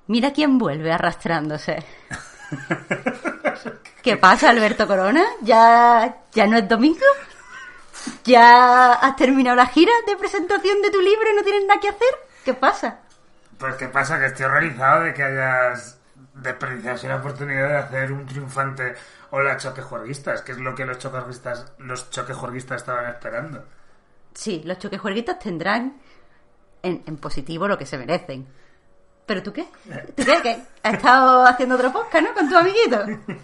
Mira quién vuelve arrastrándose. ¿Qué pasa, Alberto Corona? ¿Ya no es domingo? ¿Ya has terminado la gira de presentación de tu libro y no tienes nada que hacer? ¿Qué pasa? Pues qué pasa, que estoy horrorizado de que hayas desperdiciado la oportunidad de hacer un triunfante hola choquejuerguistas, que es lo que los choquejuerguistas estaban esperando. Sí, los choquejuerguistas tendrán en positivo lo que se merecen. ¿Pero tú qué? ¿Tú qué? ¿Qué? ¿Has estado haciendo otro podcast, no? Con tu amiguito.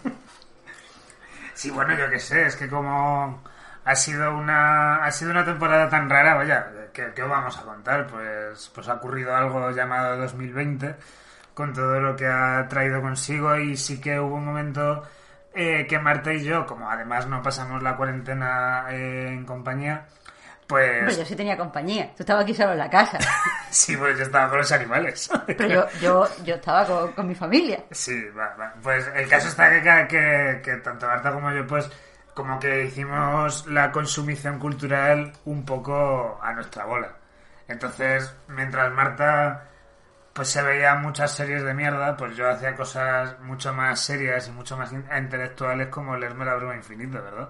Sí, bueno, yo qué sé, es que como ha sido una temporada tan rara, vaya, ¿qué os vamos a contar? Pues ha ocurrido algo llamado 2020, con todo lo que ha traído consigo, y sí que hubo un momento que Marta y yo, como además no pasamos la cuarentena en compañía, pues... Pero yo sí tenía compañía, tú estabas aquí solo en la casa. Sí, pues yo estaba con los animales. Pero yo estaba con mi familia. Sí, va. Pues el caso está que tanto Marta como yo, pues, como que hicimos la consumición cultural un poco a nuestra bola. Entonces, mientras Marta pues se veía muchas series de mierda, pues yo hacía cosas mucho más serias y mucho más intelectuales, como leerme La Bruma Infinita, ¿verdad?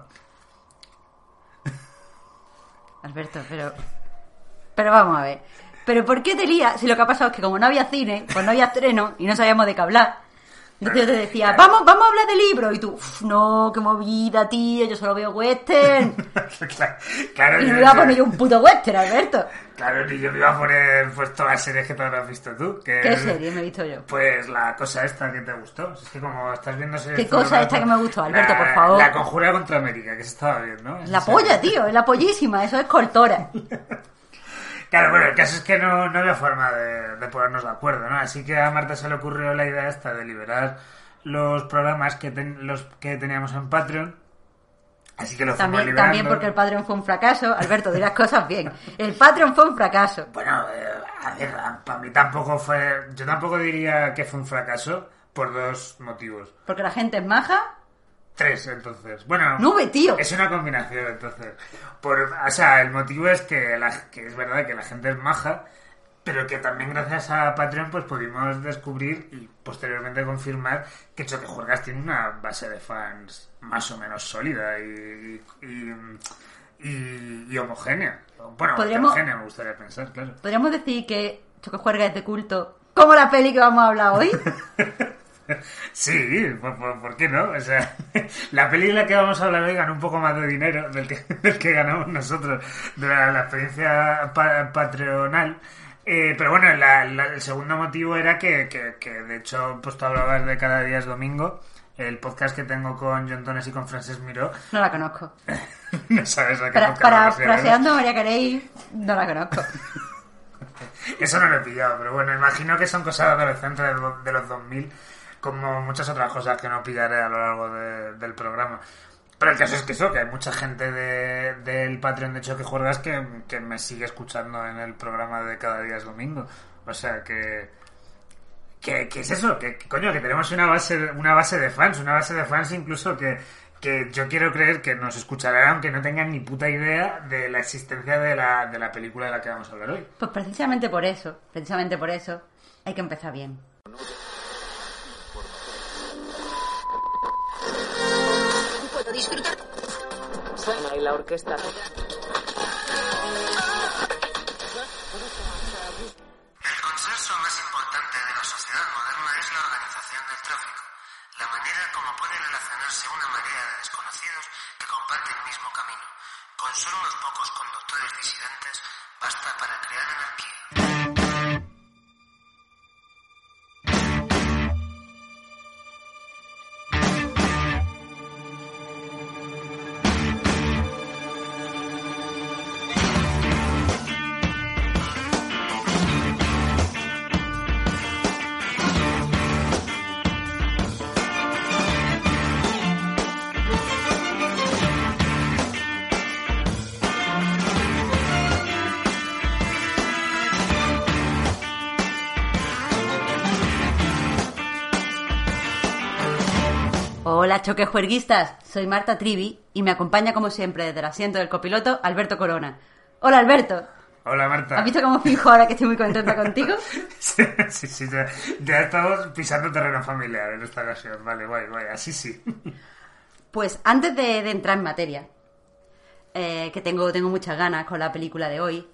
Alberto, pero vamos a ver. ¿Pero por qué te lías? Si lo que ha pasado es que como no había cine, pues no había estreno y no sabíamos de qué hablar. Entonces yo te decía, vamos a hablar de libros. Y tú, no, qué movida, tío, yo solo veo western. Claro, y me iba a poner yo un puto western, Alberto. Claro, y yo me iba a poner pues todas las series que te habrás visto tú. ¿Qué serie me he visto yo? Pues la cosa esta que te gustó. Es que como estás viendo series... ¿Qué cosa esta que me gustó, Alberto, por favor? La Conjura contra América, que se estaba viendo, ¿no? La polla, tío, es la pollísima, eso es cortora. Claro, bueno, el caso es que no había forma de ponernos de acuerdo, ¿no? Así que a Marta se le ocurrió la idea esta de liberar los programas los que teníamos en Patreon. Así que lo fuimos liberando. También porque el Patreon fue un fracaso. Alberto, dirás cosas bien. El Patreon fue un fracaso. Bueno, a ver, para mí tampoco fue... Yo tampoco diría que fue un fracaso por dos motivos. Porque la gente es maja. 3, entonces. Bueno, 9, tío. Es una combinación, entonces. O sea, el motivo es que es verdad que la gente es maja, pero que también gracias a Patreon pues pudimos descubrir y posteriormente confirmar que Choquejuergas tiene una base de fans más o menos sólida y homogénea. Bueno, homogénea me gustaría pensar, claro. ¿Podríamos decir que Choquejuergas es de culto como la peli que vamos a hablar hoy? Sí, ¿por qué no? O sea, la película que vamos a hablar hoy ganó un poco más de dinero del que ganamos nosotros de la experiencia patronal. Pero bueno, el segundo motivo era que de hecho pues tú hablabas de Cada Día es Domingo, el podcast que tengo con John Tones y con Frances Miró. No la conozco. No sabes a qué podcast. Fraseando a María Carey, no la conozco. Eso no lo he pillado, pero bueno, imagino que son cosas adolescentes de los 2000, como muchas otras cosas que no pillaré a lo largo del programa. Pero el caso es que hay mucha gente del Patreon de Choquejuergas que me sigue escuchando en el programa de Cada Día es Domingo. O sea que es eso, que coño, que tenemos una base de fans incluso que yo quiero creer que nos escucharán aunque no tengan ni puta idea de la existencia de la película de la que vamos a hablar hoy. Pues precisamente por eso hay que empezar bien. Puedo disfrutar. Suena y la orquesta. El consenso más importante de la sociedad moderna es la organización del tráfico, la manera como puede relacionarse una marea de desconocidos que comparten el mismo camino. Con solo unos pocos conductores disidentes basta para crear anarquía. Hola choquejuerguistas, soy Marta Trivi y me acompaña como siempre desde el asiento del copiloto Alberto Corona. Hola Alberto. Hola, Marta. ¿Has visto cómo fijo ahora que estoy muy contenta contigo? Sí, ya estamos pisando terreno familiar en esta ocasión. Vale, guay, así sí. Pues antes de entrar en materia, que tengo muchas ganas con la película de hoy,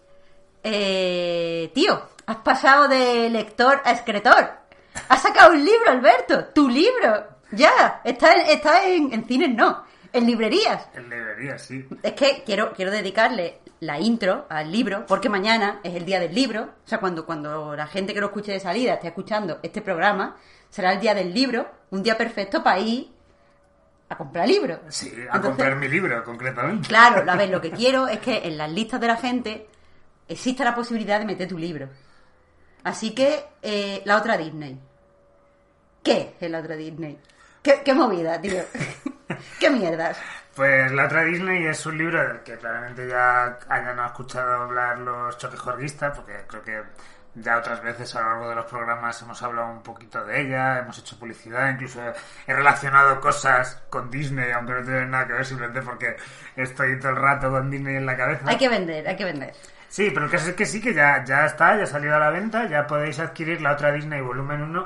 tío, has pasado de lector a escritor. Has sacado un libro, Alberto, tu libro. Ya, está en cines, no, en librerías. En librerías, sí. Es que quiero dedicarle la intro al libro, porque mañana es el día del libro. O sea, cuando la gente que lo escuche de salida esté escuchando este programa, será el día del libro, un día perfecto para ir a comprar libros. Sí, a Entonces, comprar mi libro, concretamente. Claro, a ver, lo que quiero es que en las listas de la gente exista la posibilidad de meter tu libro. Así que, la otra Disney. ¿Qué es la otra Disney? ¿Qué movida, tío? ¿Qué mierdas? Pues La otra Disney es un libro del que claramente ya hayan escuchado hablar los choquejorguistas, porque creo que ya otras veces a lo largo de los programas hemos hablado un poquito de ella, hemos hecho publicidad, incluso he relacionado cosas con Disney, aunque no tienen nada que ver, simplemente porque estoy todo el rato con Disney en la cabeza. Hay que vender. Sí, pero el caso es que sí, que ya está, ya ha salido a la venta, ya podéis adquirir La otra Disney volumen 1,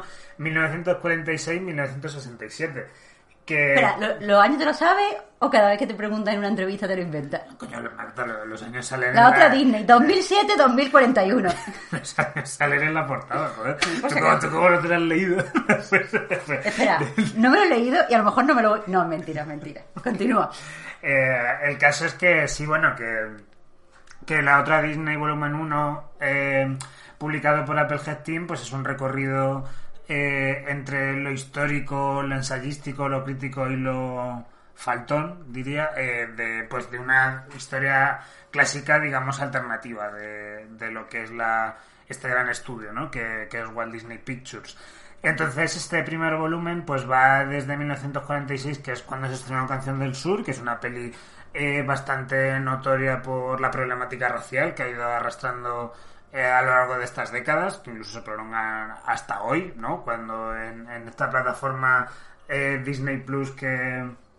1946-1967. Que... Espera, ¿los años te lo sabes o cada vez que te preguntan en una entrevista te lo inventas? Coño, Marta, los años salen La otra Disney, 2007-2041. Los años salen en la portada, joder. Pues ¿Tú cómo no te lo has leído? Espera, no me lo he leído y a lo mejor no me lo... No, mentira. Continúa. El caso es que sí, bueno, que La otra Disney volumen 1, publicado por Applehead Team, pues es un recorrido entre lo histórico, lo ensayístico, lo crítico y lo faltón, diría, de una historia clásica, digamos, alternativa de lo que es este gran estudio, ¿no? que es Walt Disney Pictures. Entonces este primer volumen pues va desde 1946, que es cuando se estrenó Canción del Sur, que es una peli bastante notoria por la problemática racial que ha ido arrastrando a lo largo de estas décadas, que incluso se prolongan hasta hoy, ¿no? Cuando en esta plataforma Disney Plus que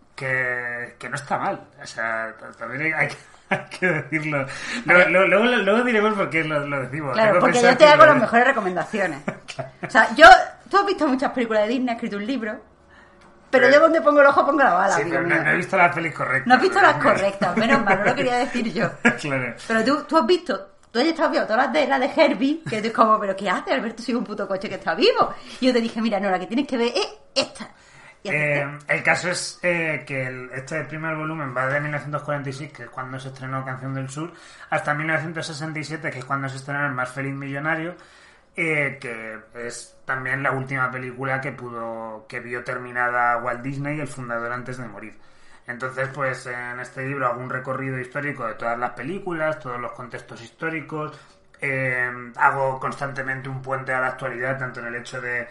no está mal, o sea, también hay que decirlo. Luego diremos por qué lo decimos. Claro, porque yo te hago las mejores recomendaciones. Claro. O sea, tú has visto muchas películas de Disney, has escrito un libro, pero yo donde pongo el ojo pongo la bala. Sí, pero no he visto las pelis correctas. No has visto las correctas, menos mal, no lo quería decir yo. Claro. Pero tú has visto... Tú has estado viendo todas las de Herbie, que tú es como, ¿pero qué haces, Alberto? Soy un puto coche que está vivo. Y yo te dije, mira, no, la que tienes que ver es esta. El caso es que este primer volumen va de 1946, que es cuando se estrenó Canción del Sur, hasta 1967, que es cuando se estrenó El más feliz millonario, que es también la última película que vio terminada Walt Disney, el fundador, antes de morir. Entonces, pues en este libro hago un recorrido histórico de todas las películas, todos los contextos históricos, hago constantemente un puente a la actualidad, tanto en el hecho de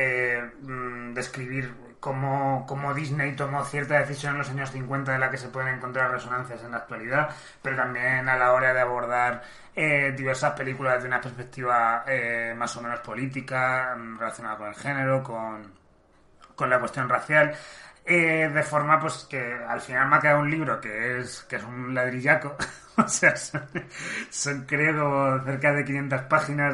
describir cómo Disney tomó cierta decisión en los años 50 de la que se pueden encontrar resonancias en la actualidad, pero también a la hora de abordar diversas películas desde una perspectiva más o menos política, relacionada con el género, con la cuestión racial. De forma pues que al final me ha quedado un libro que es un ladrillaco. O sea, son creo como cerca de 500 páginas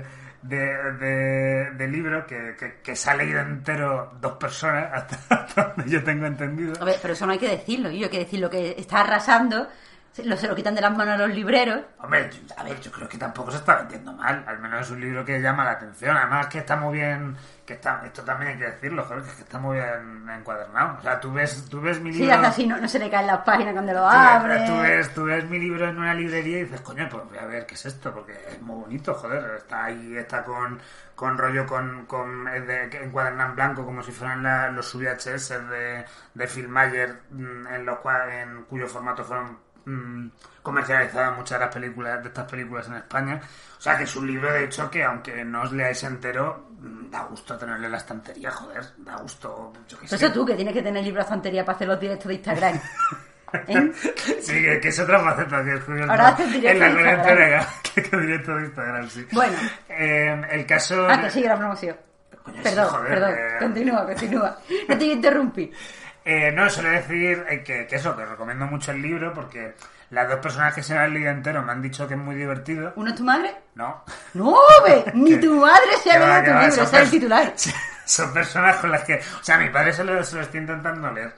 de libro que se ha leído entero 2 personas hasta donde yo tengo entendido. A ver, pero eso no hay que decirlo, hay que decir lo que está arrasando. Se lo quitan de las manos a los libreros. Hombre, a ver, yo creo que tampoco se está vendiendo mal. Al menos es un libro que llama la atención. Además que está muy bien... esto también hay que decirlo, joder, que está muy bien encuadernado. O sea, tú ves mi libro... Sí, hasta así no se le caen las páginas cuando lo abre. Tú ves mi libro en una librería y dices, coño, pues voy a ver qué es esto, porque es muy bonito, joder. Está ahí, está con rollo, encuadernado en blanco, como si fueran los VHS de Filmmayer, en cuyo formato fueron comercializadas muchas de estas películas en España. O sea que es un libro, de hecho, que aunque no os leáis entero, da gusto tenerle en la estantería, joder, da gusto, yo qué sé. Eso tú, que tienes que tener libro de estantería para hacer los directos de Instagram. ¿Eh? Sí, que es otra faceta que es ahora haces directo en la de cuarentena, que directo de Instagram, sí. Bueno, el caso... que sigue la promoción. Coño, Perdón, sí, joder, continúa. No te interrumpí. No, suele decir que recomiendo mucho el libro porque las 2 personas que se lo han leído entero me han dicho que es muy divertido. ¿Uno es tu madre? No. ¡No, ve! Ni tu madre se ha leído tu libro, ese es el titular. Son personas con las que... O sea, mi padre se lo estoy intentando leer.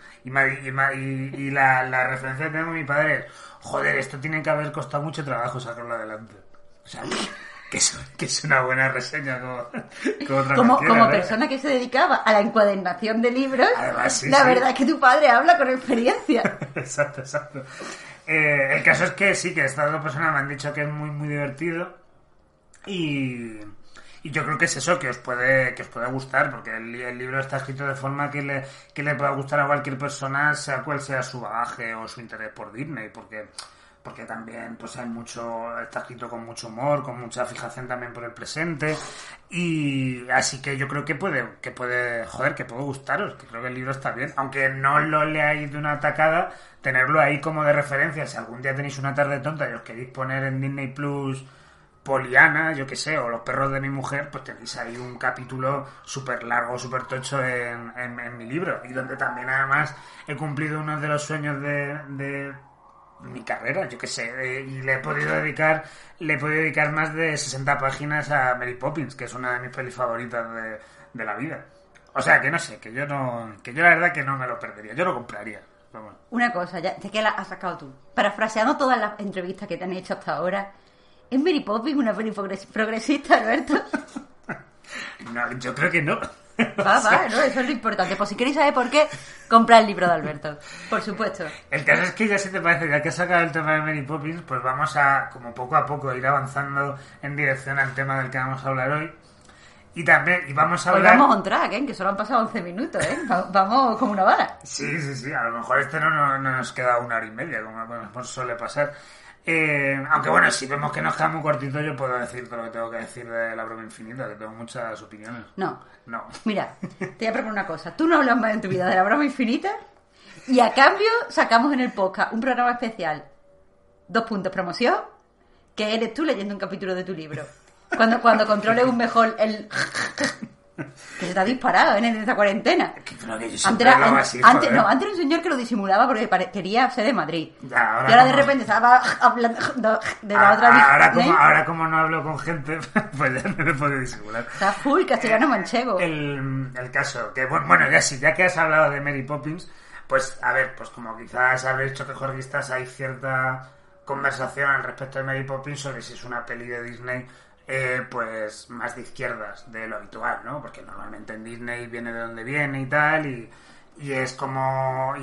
Y la referencia que tengo de mi padre es... Joder, esto tiene que haber costado mucho trabajo sacarlo adelante. O sea, que es una buena reseña como otra Como cualquiera, ¿no? persona que se dedicaba a la encuadernación de libros, Además, sí, la sí. verdad es que tu padre habla con experiencia. Exacto. El caso es que sí, que estas 2 personas me han dicho que es muy, muy divertido. Y yo creo que es eso, que os puede gustar, porque el libro está escrito de forma que le pueda gustar a cualquier persona, sea cual sea su bagaje o su interés por Disney, porque también pues está escrito con mucho humor, con mucha fijación también por el presente, y así que yo creo que puede gustaros, que creo que el libro está bien, aunque no lo leáis de una tacada, tenerlo ahí como de referencia, si algún día tenéis una tarde tonta y os queréis poner en Disney Plus Poliana, yo que sé, o Los perros de mi mujer, pues tenéis ahí un capítulo súper largo, súper tocho en mi libro, y donde también además he cumplido uno de los sueños de mi carrera, yo que sé, y le he podido dedicar más de 60 páginas a Mary Poppins, que es una de mis pelis favoritas de la vida. O sea, que no sé, que yo la verdad que no me lo perdería, yo lo compraría. Pero bueno. Una cosa, ya que la has sacado tú. Parafraseando todas las entrevistas que te han hecho hasta ahora, ¿es Mary Poppins una peli progresista, Alberto? No, yo creo que no. Va, no, eso es lo importante. Pues si queréis saber por qué, comprad el libro de Alberto. Por supuesto. El caso es que ya, si te parece, ya que has sacado el tema de Mary Poppins, pues vamos a, como poco a poco, ir avanzando en dirección al tema del que vamos a hablar hoy. Y vamos a Hoy hablar... vamos on track, que solo han pasado 11 minutos, Vamos como una bala. Sí, a lo mejor no nos queda 1 hora y media, como suele pasar. Aunque bueno, si vemos que nos queda muy cortito, yo puedo decir todo lo que tengo que decir de La broma infinita, que tengo muchas opiniones. No. No. Mira, te voy a proponer una cosa. Tú no hablas más en tu vida de La broma infinita y a cambio sacamos en el podcast un programa especial, 2 puntos promoción, que eres tú leyendo un capítulo de tu libro. Cuando controles un mejor el... que se te ha disparado en esta cuarentena. Creo que yo siempre hablaba así, antes joder. era un señor que lo disimulaba porque quería ser de Madrid. Ya, y ahora de como- repente estaba hablando de la otra Disney. Ahora como no hablo con gente, pues ya no me puedo disimular. Está full castellano manchego. El caso, que bueno, ya que has hablado de Mary Poppins, pues a ver, pues como quizás habréis hecho que jorgistas, hay cierta conversación al respecto de Mary Poppins sobre si es una peli de Disney pues más de izquierdas de lo habitual, ¿no? Porque normalmente en Disney viene de donde viene y tal, y es como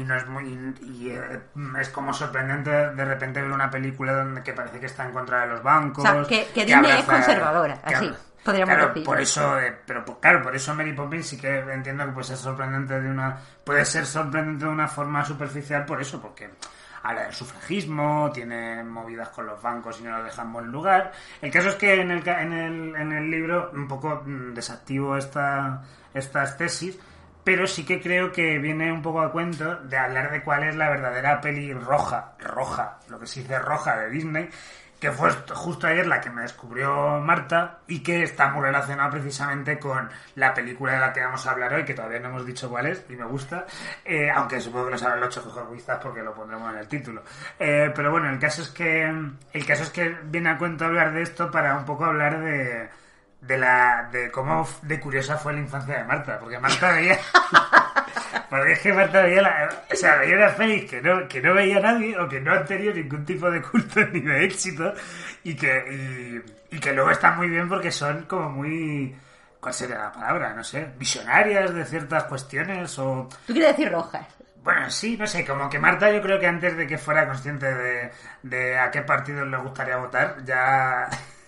es como sorprendente de repente ver una película donde que parece que está en contra de los bancos, O sea, que Disney es conservadora, así podríamos claro, decir. por eso claro, por eso Mary Poppins sí que entiendo que puede ser sorprendente de una forma superficial, por eso, porque habla del sufragismo, tiene movidas con los bancos y no los dejan en buen lugar. El caso es que en el libro un poco desactivo estas tesis, pero sí que creo que viene un poco a cuento de hablar de cuál es la verdadera peli roja, lo que se dice roja de Disney, que fue justo ayer la que me descubrió Marta y que está muy relacionada precisamente con la película de la que vamos a hablar hoy, que todavía no hemos dicho cuál es y me gusta, aunque supongo que lo sabrán los chocojorguistas porque lo pondremos en el título. Pero bueno, el caso es que viene a cuento hablar de esto para un poco hablar de cómo de curiosa fue la infancia de Marta, porque Marta veía... Porque es que Marta veía veía una peli que no veía nadie o que no han tenido ningún tipo de culto ni de éxito y que luego están muy bien porque son como muy... ¿Cuál sería la palabra? No sé, visionarias de ciertas cuestiones o... Tú quieres decir rojas. Bueno, sí, no sé, como que Marta yo creo que antes de que fuera consciente de a qué partido le gustaría votar, ya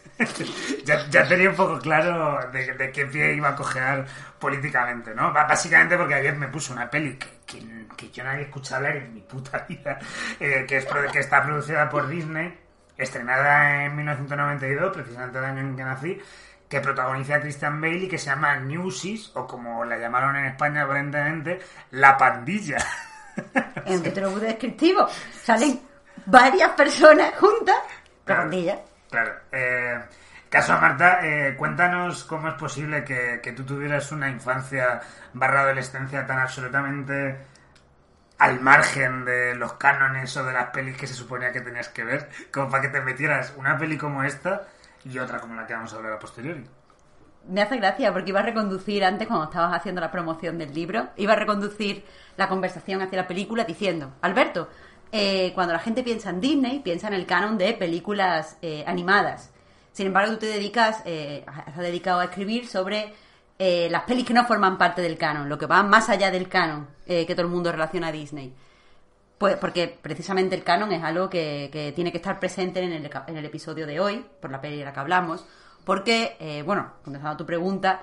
tenía un poco claro de qué pie iba a cojear políticamente, ¿no? Básicamente porque ayer me puso una peli que yo no había escuchado hablar en mi puta vida, que está producida por Disney, estrenada en 1992, precisamente el año en que nací, que protagoniza a Christian Bale y que se llama Newsies, o como la llamaron en España aparentemente, La Pandilla. En un título muy descriptivo. Salen varias personas juntas. La pandilla. Claro. Caso a Marta, cuéntanos cómo es posible que tú tuvieras una infancia / adolescencia tan absolutamente al margen de los cánones o de las pelis que se suponía que tenías que ver, como para que te metieras una peli como esta y otra como la que vamos a hablar a posteriori. Me hace gracia porque iba a reconducir antes, cuando estabas haciendo la promoción del libro, iba a reconducir la conversación hacia la película diciendo: Alberto, cuando la gente piensa en Disney, piensa en el canon de películas animadas. Sin embargo, tú te has dedicado a escribir sobre las pelis que no forman parte del canon, lo que va más allá del canon que todo el mundo relaciona a Disney. Pues porque precisamente el canon es algo que tiene que estar presente en el episodio de hoy, por la peli de la que hablamos, porque, contestando a tu pregunta,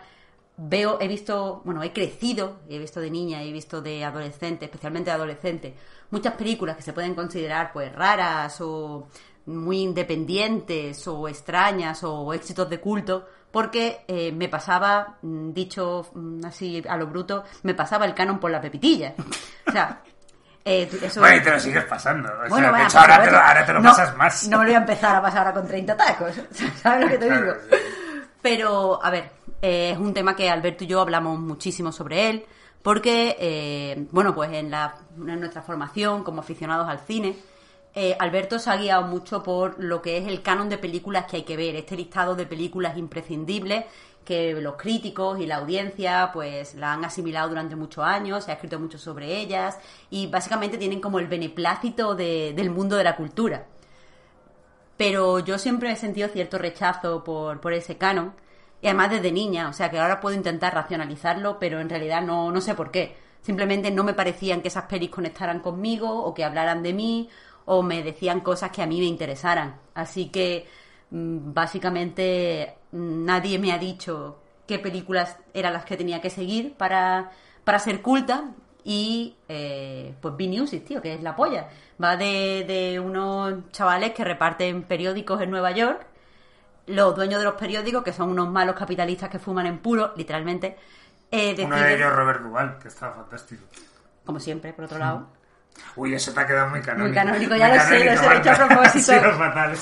he crecido, he visto de niña, he visto de adolescente, especialmente de adolescente, muchas películas que se pueden considerar pues raras o muy independientes o extrañas o éxitos de culto, porque me pasaba, dicho así a lo bruto, me pasaba el canon por la pepitilla. O sea, eso... Bueno, y te lo sigues pasando. Bueno, de hecho, ahora te lo pasas más. No me lo voy a empezar a pasar ahora con 30 tacos. ¿Sabes lo que te digo? Claro, sí. Pero, a ver, es un tema que Alberto y yo hablamos muchísimo sobre él, porque, pues en nuestra formación como aficionados al cine, Alberto se ha guiado mucho por lo que es el canon de películas que hay que ver, este listado de películas imprescindibles que los críticos y la audiencia pues la han asimilado durante muchos años, se ha escrito mucho sobre ellas y básicamente tienen como el beneplácito del mundo de la cultura. Pero yo siempre he sentido cierto rechazo por ese canon, y además desde niña, o sea que ahora puedo intentar racionalizarlo, pero en realidad no sé por qué. Simplemente no me parecían que esas pelis conectaran conmigo o que hablaran de mí o me decían cosas que a mí me interesaran. Así que básicamente nadie me ha dicho qué películas eran las que tenía que seguir para ser culta y pues B-News, tío, que es la polla. Va de unos chavales que reparten periódicos en Nueva York. Los dueños de los periódicos, que son unos malos capitalistas que fuman en puro, literalmente, Uno de ellos, Robert Duvall, que estaba fantástico. Como siempre, por otro lado. Uy, eso te ha quedado muy canónico. Muy canónico, ya lo sé, lo he hecho a propósito. Ha sido fatal.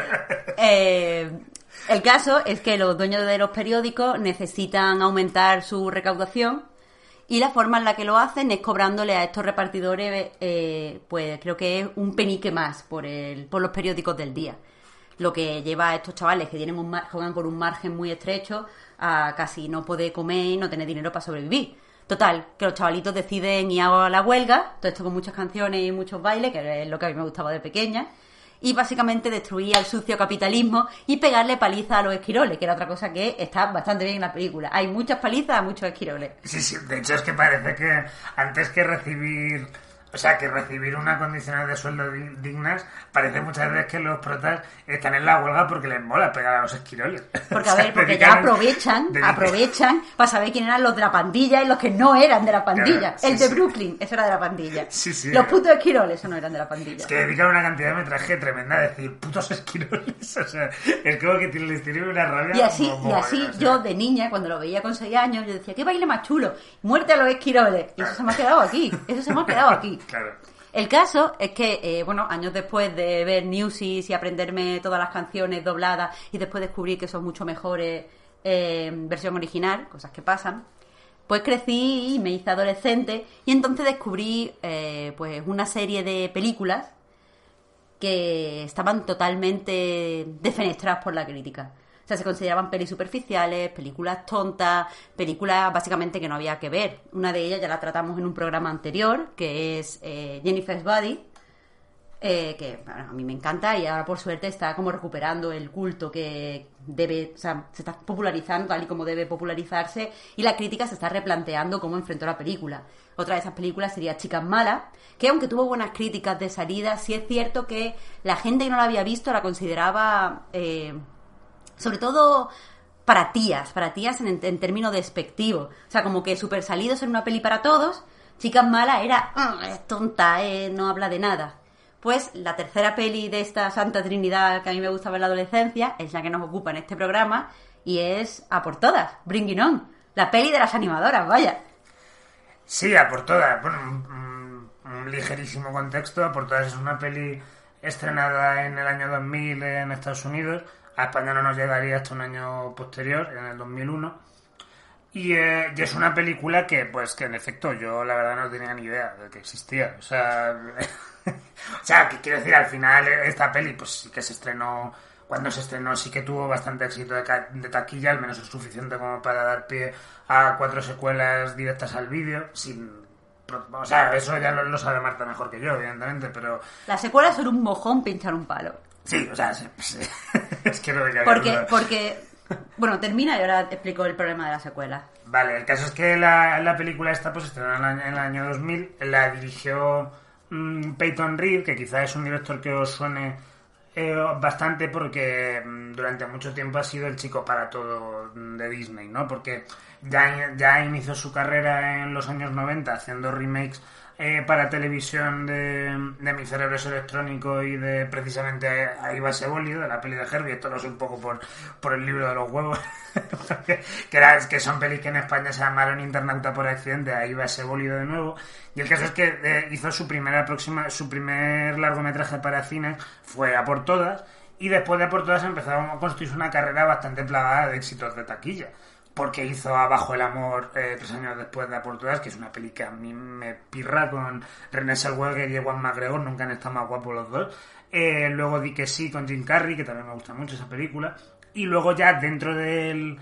El caso es que los dueños de los periódicos necesitan aumentar su recaudación y la forma en la que lo hacen es cobrándole a estos repartidores, pues creo que es un penique más por los periódicos del día. Lo que lleva a estos chavales que tienen juegan con un margen muy estrecho a casi no poder comer y no tener dinero para sobrevivir. Total, que los chavalitos deciden ir a la huelga, todo esto con muchas canciones y muchos bailes, que es lo que a mí me gustaba de pequeña, y básicamente destruir al sucio capitalismo y pegarle paliza a los esquiroles, que era otra cosa que está bastante bien en la película. Hay muchas palizas a muchos esquiroles. Sí, de hecho es que parece que antes que recibir una condicional de sueldo dignas, parece muchas veces que los protas están en la huelga porque les mola pegar a los esquiroles. Porque, a ver, porque ya aprovechan para saber quién eran los de la pandilla y los que no eran de la pandilla. Claro, sí, el de sí. Brooklyn, eso era de la pandilla. Sí, los putos esquiroles, eso no eran de la pandilla. Es que dedican una cantidad de metraje tremenda a decir putos esquiroles. O sea, es como que les tiene una rabia. Y así yo de niña, cuando lo veía con 6 años, yo decía, qué baile más chulo, muerte a los esquiroles. Y eso se me ha quedado aquí. Claro. El caso es que, años después de ver Newsies y aprenderme todas las canciones dobladas y después descubrir que son mucho mejores en versión original, cosas que pasan, pues crecí y me hice adolescente y entonces descubrí pues una serie de películas que estaban totalmente defenestradas por la crítica. O sea, se consideraban pelis superficiales, películas tontas, películas básicamente que no había que ver. Una de ellas ya la tratamos en un programa anterior, que es Jennifer's Body, que a mí me encanta y ahora por suerte está como recuperando el culto que debe, o sea, se está popularizando tal y como debe popularizarse y la crítica se está replanteando cómo enfrentó la película. Otra de esas películas sería Chicas Malas, que aunque tuvo buenas críticas de salida, sí es cierto que la gente que no la había visto la consideraba... sobre todo para tías en términos despectivos. O sea, como que Super Salidos era una peli para todos, Chicas Malas era es tonta, no habla de nada. Pues la tercera peli de esta santa trinidad que a mí me gustaba en la adolescencia es la que nos ocupa en este programa y es A por Todas, Bring It On, la peli de las animadoras, vaya. Sí, A por Todas. Bueno, un ligerísimo contexto. A por Todas es una peli estrenada en el año 2000 en Estados Unidos. A España no nos llegaría hasta un año posterior, en el 2001. Y es una película que, pues, que en efecto yo la verdad no tenía ni idea de que existía. O sea, que quiero decir, al final esta peli, pues sí que se estrenó. Cuando se estrenó sí que tuvo bastante éxito de taquilla, al menos es suficiente como para dar pie a 4 secuelas directas al vídeo, o sea, eso ya lo sabe Marta mejor que yo, evidentemente, pero... Las secuelas son un mojón pinchar un palo. Sí, o sea, sí. Es que no me cabe duda. Porque, bueno, termina y ahora te explico el problema de la secuela. Vale, el caso es que la película esta pues estrenó en el año 2000, la dirigió Peyton Reed, que quizás es un director que os suene bastante porque durante mucho tiempo ha sido el chico para todo de Disney, ¿no? Porque ya inició su carrera en los años 90 haciendo remakes para televisión de Mi cerebro es electrónico y de precisamente Ahí va ese bólido, de la peli de Herbie. Esto lo sé un poco por el libro de los huevos que son pelis que en España se llamaron Internauta por accidente, Ahí va ese bólido de nuevo. Y el caso es que hizo su primer largometraje para cine, fue A por todas, y después de A por todas empezó a construirse una carrera bastante plagada de éxitos de taquilla, porque hizo Abajo el amor 3 años después de A por todas, que es una peli que a mí me pirra, con René Zellweger y Ewan McGregor, nunca han estado más guapos los dos. Luego di que sí con Jim Carrey, que también me gusta mucho esa película. Y luego ya dentro del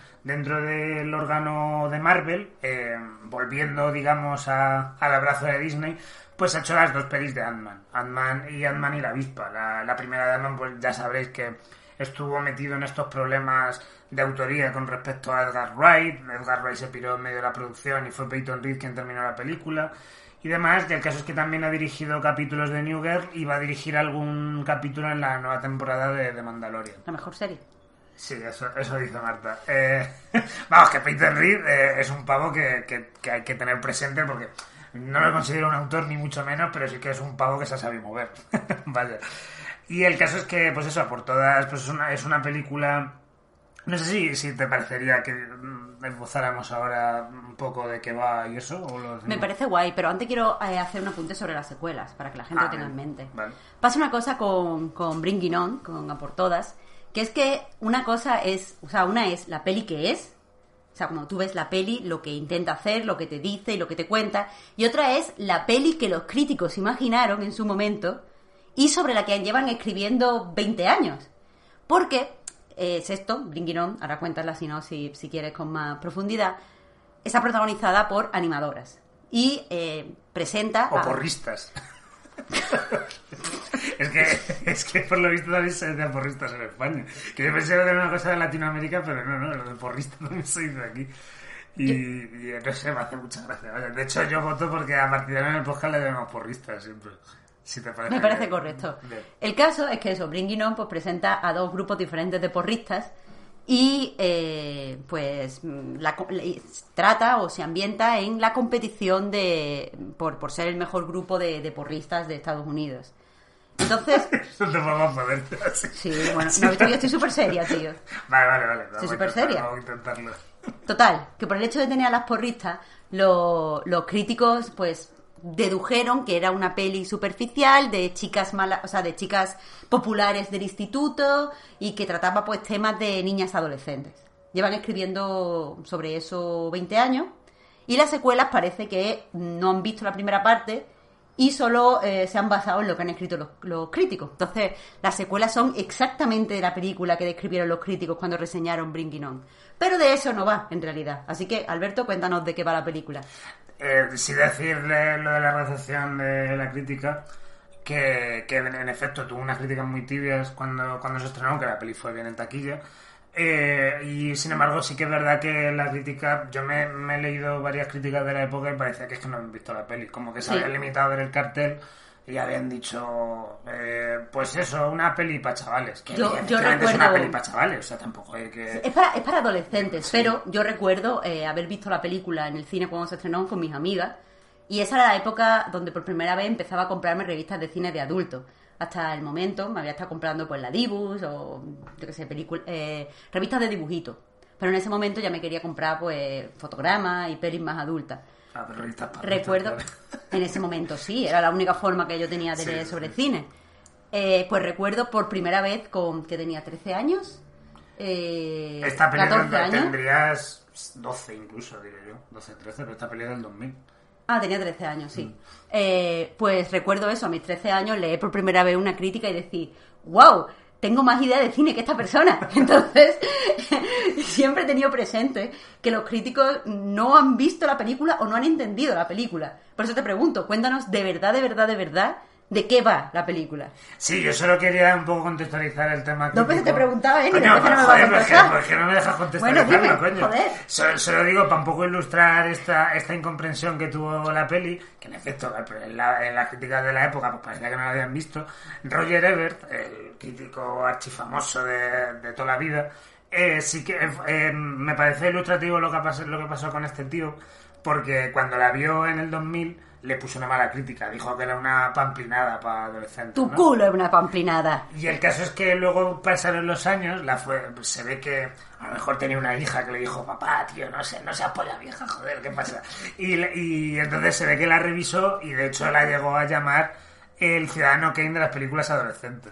órgano de Marvel, volviendo digamos al abrazo de Disney, pues ha hecho las 2 pelis de Ant-Man y la avispa. La primera de Ant-Man, pues ya sabréis que estuvo metido en estos problemas de autoría con respecto a Edgar Wright. Edgar Wright se piró en medio de la producción y fue Peyton Reed quien terminó la película y demás. Y el caso es que también ha dirigido capítulos de New Girl y va a dirigir algún capítulo en la nueva temporada de Mandalorian. La mejor serie. Sí, eso dice Marta. Vamos, que Peyton Reed es un pavo que hay que tener presente, porque no lo considero un autor ni mucho menos, pero sí que es un pavo que se ha sabido mover. Vale. Y el caso es que, pues eso, A por todas, pues es una película... No sé si te parecería que esbozáramos ahora un poco de qué va y eso. Me parece guay, pero antes quiero hacer un apunte sobre las secuelas, para que la gente lo tenga en mente. Vale. Pasa una cosa con Bring It On, con A por todas, que es que una cosa es... O sea, una es la peli que es... O sea, como tú ves la peli, lo que intenta hacer, lo que te dice y lo que te cuenta. Y otra es la peli que los críticos imaginaron en su momento y sobre la que llevan escribiendo 20 años. Porque es esto, Bring It On, ahora cuéntala si no, si quieres con más profundidad, está protagonizada por animadoras. Y presenta... O porristas. Es que por lo visto también se decía porristas en España. Que yo pensaba que era una cosa de Latinoamérica, pero no, lo de porristas también soy de aquí. Y no sé, me hace mucha gracia. Vaya, de hecho, yo voto porque a partir de ahora en el podcast le llamamos porristas siempre. Si te parece. Me parece correcto. Bien. El caso es que eso, Bring It On pues presenta a 2 grupos diferentes de porristas y pues trata o se ambienta en la competición por ser el mejor grupo de porristas de Estados Unidos. Entonces... No te vamos a poder. Sí, bueno, no, yo estoy súper seria, tío. Vale. Estoy súper seria. Vamos a intentarlo. Total, que por el hecho de tener a las porristas, los críticos pues dedujeron que era una peli superficial de chicas malas, o sea, de chicas populares del instituto y que trataba pues temas de niñas adolescentes. Llevan escribiendo sobre eso 20 años y las secuelas parece que no han visto la primera parte y solo se han basado en lo que han escrito los críticos. Entonces, las secuelas son exactamente de la película que describieron los críticos cuando reseñaron Bring It On. Pero de eso no va, en realidad. Así que, Alberto, cuéntanos de qué va la película. Sí decirle lo de la recepción de la crítica, que en efecto tuvo unas críticas muy tibias cuando se estrenó, que la peli fue bien en taquilla. Y sin embargo sí que es verdad que la crítica, yo me he leído varias críticas de la época y parecía que es que no habían visto la peli, como que se habían limitado a ver el cartel y habían dicho pues eso, una peli para chavales, que yo recuerdo, es una peli para chavales, o sea, tampoco hay que... Es para adolescentes, sí. Pero yo recuerdo haber visto la película en el cine cuando se estrenó con mis amigas y esa era la época donde por primera vez empezaba a comprarme revistas de cine de adultos. Hasta el momento me había estado comprando pues la Dibus o yo qué sé, revistas de dibujitos. Pero en ese momento ya me quería comprar pues fotogramas y pelis más adultas. Pero revistas para recuerdo, en ese momento sí, era la única forma que yo tenía de leer sobre cine. Pues recuerdo por primera vez que tenía 13 años. Esta película 14 años. tendrías 12 incluso, diré yo. 12, 13, pero esta peli es del 2000. Ah, tenía 13 años, sí. Pues recuerdo eso, a mis 13 años leer por primera vez una crítica y decir, wow, tengo más idea de cine que esta persona. Entonces, siempre he tenido presente que los críticos no han visto la película o no han entendido la película. Por eso te pregunto, cuéntanos de verdad, ¿de qué va la película? Sí, yo solo quería un poco contextualizar el tema crítico. No, pues te preguntaba, Coño, después no me joder, vas a contestar. ¿por qué no me dejas contextualizarlo, Bueno, dime, coño? joder. Solo digo, para un poco ilustrar esta incomprensión que tuvo la peli, que en efecto, en las críticas de la época, pues parecía que no la habían visto. Roger Ebert, el crítico archifamoso de toda la vida, sí que me parece ilustrativo lo que pasó con este tío, porque cuando la vio en el 2000 le puso una mala crítica, dijo que era una pamplinada para adolescentes. Tu ¿no? culo es una pamplinada. Y el caso es que luego pasaron los años, se ve que a lo mejor tenía una hija que le dijo, papá, tío, no seas polla vieja, joder, ¿qué pasa? Y entonces se ve que la revisó y de hecho la llegó a llamar el Ciudadano Kane de las películas adolescentes.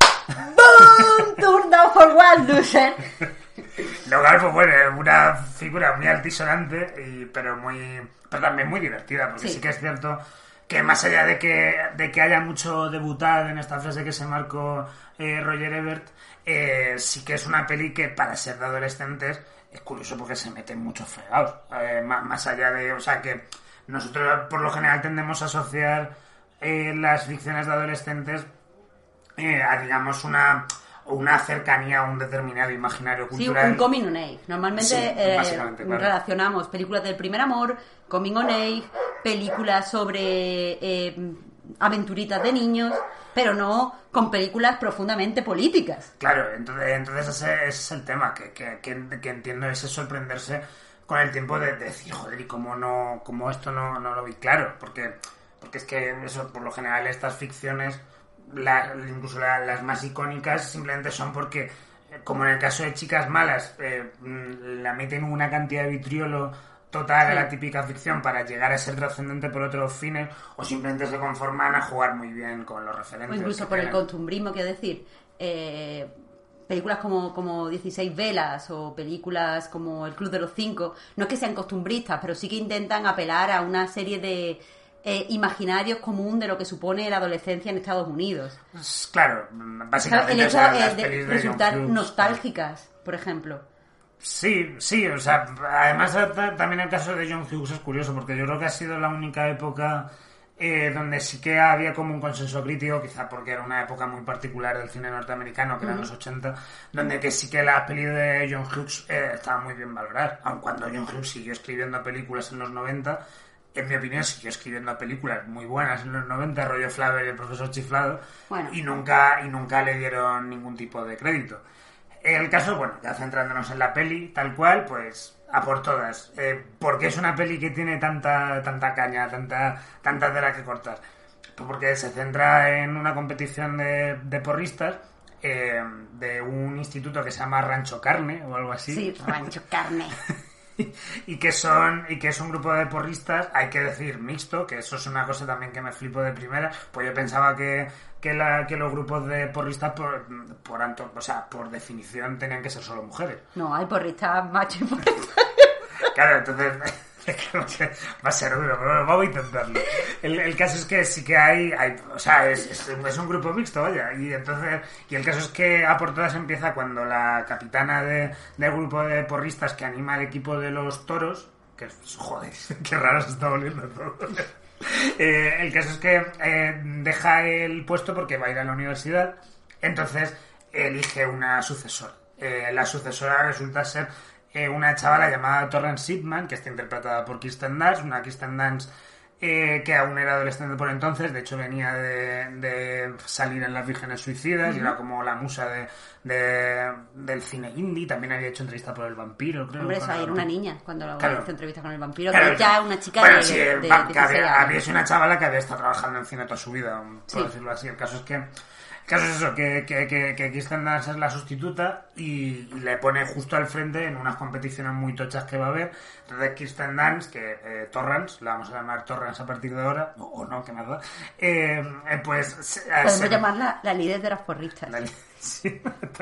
¡Boom! Turn down for one, loser. Lo cual, pues bueno, es una figura muy altisonante, pero también muy divertida, porque sí que es cierto que más allá de que haya mucho debutado en esta frase que se marcó Roger Ebert, sí que es una peli que para ser de adolescentes es curioso porque se meten muchos fregados, más allá de, o sea, que nosotros por lo general tendemos a asociar las ficciones de adolescentes a, digamos, una cercanía a un determinado imaginario cultural. Sí, un coming on age. Normalmente sí, básicamente, claro. Relacionamos películas del primer amor, coming on age, películas sobre aventuritas de niños, pero no con películas profundamente políticas. Claro, entonces ese es el tema, que entiendo ese sorprenderse con el tiempo de decir, joder, y cómo esto no lo vi claro, porque es que eso, por lo general estas ficciones, incluso las más icónicas, simplemente son porque, como en el caso de Chicas Malas, la meten una cantidad de vitriolo total a la típica ficción para llegar a ser trascendente por otros fines, o simplemente se conforman a jugar muy bien con los referentes. O incluso por el costumbrismo, quiero decir, películas como 16 velas o películas como El Club de los Cinco, no es que sean costumbristas, pero sí que intentan apelar a una serie de imaginarios común de lo que supone la adolescencia en Estados Unidos. Claro, básicamente el hecho las de pelis de resultar John Hughes, nostálgicas, por ejemplo. Sí, o sea, además también el caso de John Hughes es curioso, porque yo creo que ha sido la única época donde sí que había como un consenso crítico, quizá porque era una época muy particular del cine norteamericano, que eran los 80, donde que sí que las pelis de John Hughes estaban muy bien valoradas, aun cuando John Hughes siguió escribiendo películas en los 90, en mi opinión siguió escribiendo películas muy buenas en los 90, rollo Flaver y el profesor Chiflado, bueno, y nunca le dieron ningún tipo de crédito. El caso, bueno, ya centrándonos en la peli, tal cual, pues a por todas. ¿Por qué es una peli que tiene tanta caña, tanta tela que cortar? Pues porque se centra en una competición de porristas de un instituto que se llama Rancho Carne o algo así. Sí, Rancho Carne. y que es un grupo de porristas, hay que decir mixto, que eso es una cosa también que me flipo de primera, pues yo pensaba que los grupos de porristas por definición tenían que ser solo mujeres. No, hay porristas machos y porristas. Claro, entonces va a ser duro, pero vamos a intentarlo. El caso es que sí que hay o sea, es un grupo mixto, vaya, y el caso es que a por todas empieza cuando la capitana del grupo de porristas que anima al equipo de los toros, que joder, qué raro se está volviendo todo. El caso es que deja el puesto porque va a ir a la universidad, entonces elige una sucesora. La sucesora resulta ser una chavala llamada Torrance Shipman, que está interpretada por Kirsten Dunst, una Kirsten Dunst que aún era adolescente por entonces, de hecho venía de salir en Las Vírgenes Suicidas, y era como la musa del cine indie, también había hecho entrevista por El Vampiro, creo. Hombre, eso era una niña cuando hizo entrevista con El Vampiro, claro, que ya una chica bueno, de sí, 16 que había sido una chavala que había estado trabajando en cine toda su vida, por decirlo así. El caso es eso, que Kirsten Dunst es la sustituta y le pone justo al frente en unas competiciones muy tochas que va a haber. Entonces Kirsten Dunst, que Torrance, la vamos a llamar Torrance a partir de ahora, o no, que más da, pues... Podemos llamarla la líder de las porristas. Sí.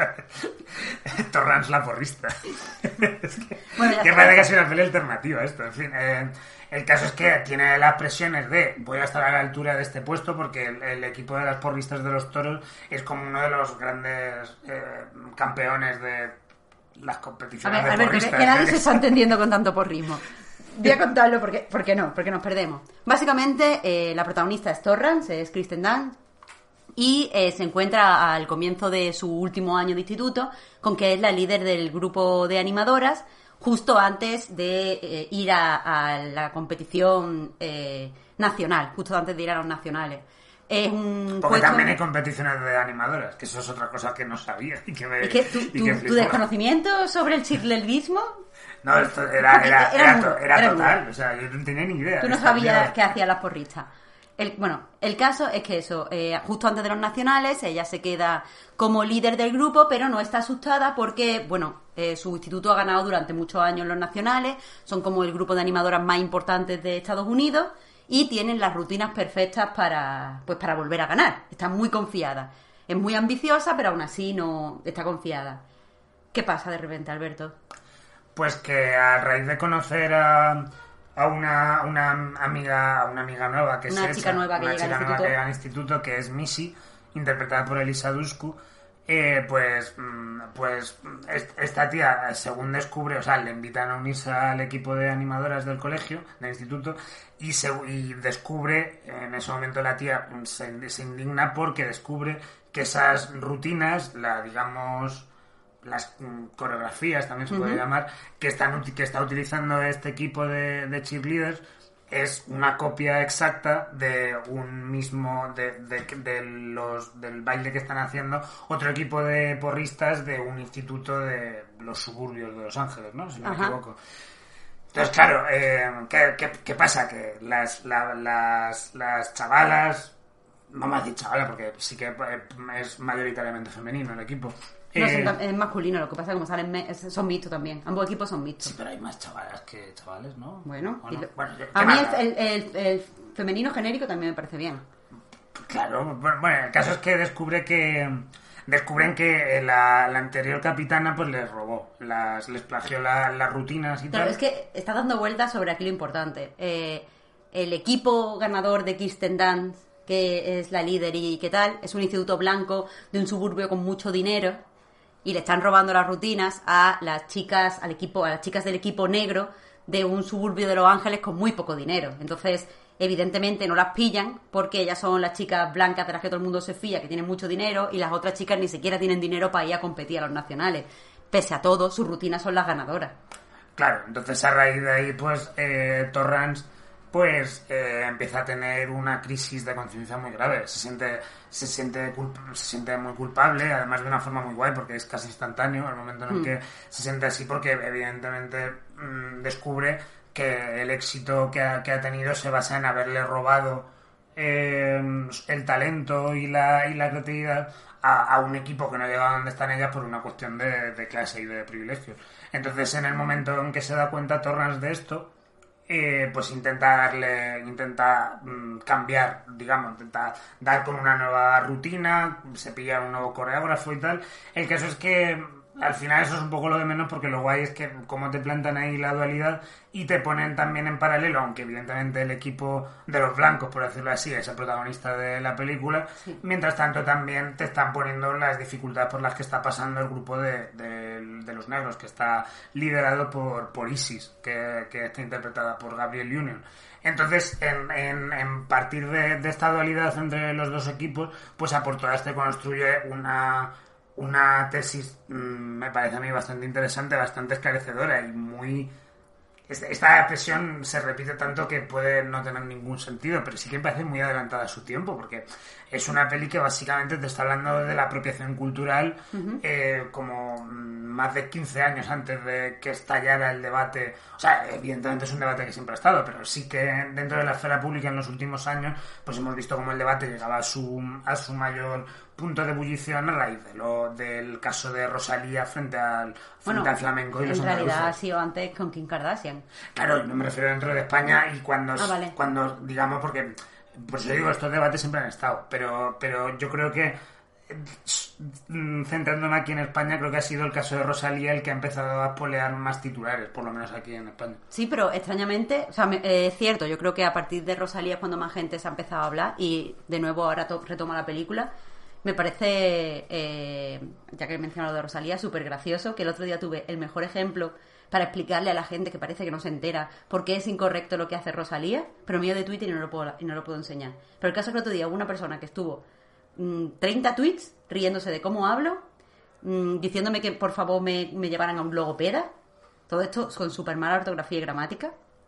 Torrance la porrista. Es que, Bueno, ya que está. parece que es una peli alternativa esto. En fin, el caso es que tiene las presiones de voy a estar a la altura de este puesto porque el equipo de las porristas de los toros es como uno de los grandes campeones de las A competiciones ver, de Alberto, porristas. que nadie se está entendiendo con tanto porrismo. Voy a contarlo porque nos perdemos. Básicamente, la protagonista es Torrance, es Kristen Dunst, y se encuentra al comienzo de su último año de instituto con que es la líder del grupo de animadoras, justo antes de ir a la competición nacional, justo antes de ir a los nacionales. Es un Porque puesto- también hay competiciones de animadoras, que eso es otra cosa que no sabía y que me Es que y que tu flipó. desconocimiento sobre el cheerleadismo, No, esto era Era total, nulo. o sea, yo no tenía ni idea. tú no Esta sabías tía- qué hacían las porristas. El caso es que eso, justo antes de los nacionales, ella se queda como líder del grupo, pero no está asustada porque, su instituto ha ganado durante muchos años los nacionales, son como el grupo de animadoras más importantes de Estados Unidos y tienen las rutinas perfectas para volver a ganar. Está muy confiada. Es muy ambiciosa, pero aún así no está confiada. ¿Qué pasa de repente, Alberto? Pues que a raíz de conocer a una amiga nueva que Una es chica esa, nueva que una llega al chica nueva instituto. que llega al instituto, que es Missy, interpretada por Elisa Dushku, pues esta tía, según descubre, o sea, le invitan a unirse al equipo de animadoras del colegio, del instituto, y descubre, en ese momento la tía se indigna porque descubre que esas rutinas, las coreografías también se puede llamar, que está utilizando este equipo de cheerleaders, es una copia exacta de un mismo del baile que están haciendo otro equipo de porristas de un instituto de los suburbios de Los Ángeles, ¿no? Si no me Ajá. equivoco. Entonces, claro, ¿qué pasa? Que las chavalas, vamos a decir chavalas porque sí que es mayoritariamente femenino el equipo. No, es masculino, lo que pasa es que como son mixtos también. Ambos equipos son mixtos. Sí, pero hay más chavalas que chavales, ¿no? Bueno, ¿O no? ¿qué a mí más da? el femenino genérico también me parece bien. Claro, bueno, el caso es que descubren que la anterior capitana pues les robó, les plagió las rutinas y Claro, tal. es que está dando vueltas sobre aquí lo importante. El equipo ganador de Kirsten Dunst, que es la líder y qué tal, es un instituto blanco de un suburbio con mucho dinero y le están robando las rutinas a las chicas del equipo negro de un suburbio de Los Ángeles con muy poco dinero. Entonces, evidentemente no las pillan porque ellas son las chicas blancas de las que todo el mundo se fía, que tienen mucho dinero, y las otras chicas ni siquiera tienen dinero para ir a competir a los nacionales. Pese a todo, sus rutinas son las ganadoras. Claro, entonces a raíz de ahí pues Torrance pues empieza a tener una crisis de conciencia muy grave. Se siente muy culpable, además de una forma muy guay porque es casi instantáneo el momento en el que se siente así, porque evidentemente descubre que el éxito que ha tenido se basa en haberle robado el talento y la creatividad a un equipo que no llega a donde están ellas por una cuestión de clase y de privilegios. Entonces, en el momento en que se da cuenta Torrance de esto, pues intenta cambiar, digamos, intenta dar con una nueva rutina, se pilla un nuevo coreógrafo y tal. El caso es que al final eso es un poco lo de menos, porque lo guay es que como te plantan ahí la dualidad y te ponen también en paralelo, aunque evidentemente el equipo de los blancos, por decirlo así, es el protagonista de la película, Sí. Mientras tanto también te están poniendo las dificultades por las que está pasando el grupo de los negros, que está liderado por Isis, que está interpretada por Gabrielle Union. Entonces, en partir de esta dualidad entre los dos equipos, pues a por todas te construye una tesis, me parece a mí bastante interesante, bastante esclarecedora y muy... Esta presión se repite tanto que puede no tener ningún sentido, pero sí que me parece muy adelantada a su tiempo, porque es una peli que básicamente te está hablando de la apropiación cultural como más de 15 años antes de que estallara el debate. O sea, evidentemente es un debate que siempre ha estado, pero sí que dentro de la esfera pública en los últimos años pues hemos visto cómo el debate llegaba a su mayor punto de ebullición a raíz del caso de Rosalía frente al flamenco y los en realidad andaluces. ha sido antes con Kim Kardashian. Claro, no me refiero dentro de España y cuando Vale. digamos, porque por eso digo, estos debates siempre han estado, pero yo creo que centrándome aquí en España, creo que ha sido el caso de Rosalía el que ha empezado a spoilear más titulares, por lo menos aquí en España. Sí, pero extrañamente, o sea, es cierto, yo creo que a partir de Rosalía es cuando más gente se ha empezado a hablar y de nuevo ahora retoma la película. Me parece, ya que he mencionado lo de Rosalía, súper gracioso, que el otro día tuve el mejor ejemplo para explicarle a la gente que parece que no se entera por qué es incorrecto lo que hace Rosalía, pero mío de Twitter y no lo puedo enseñar. Pero el caso es que el otro día hubo una persona que estuvo 30 tweets riéndose de cómo hablo, diciéndome que por favor me llevaran a un logopeda, todo esto con súper mala ortografía y gramática,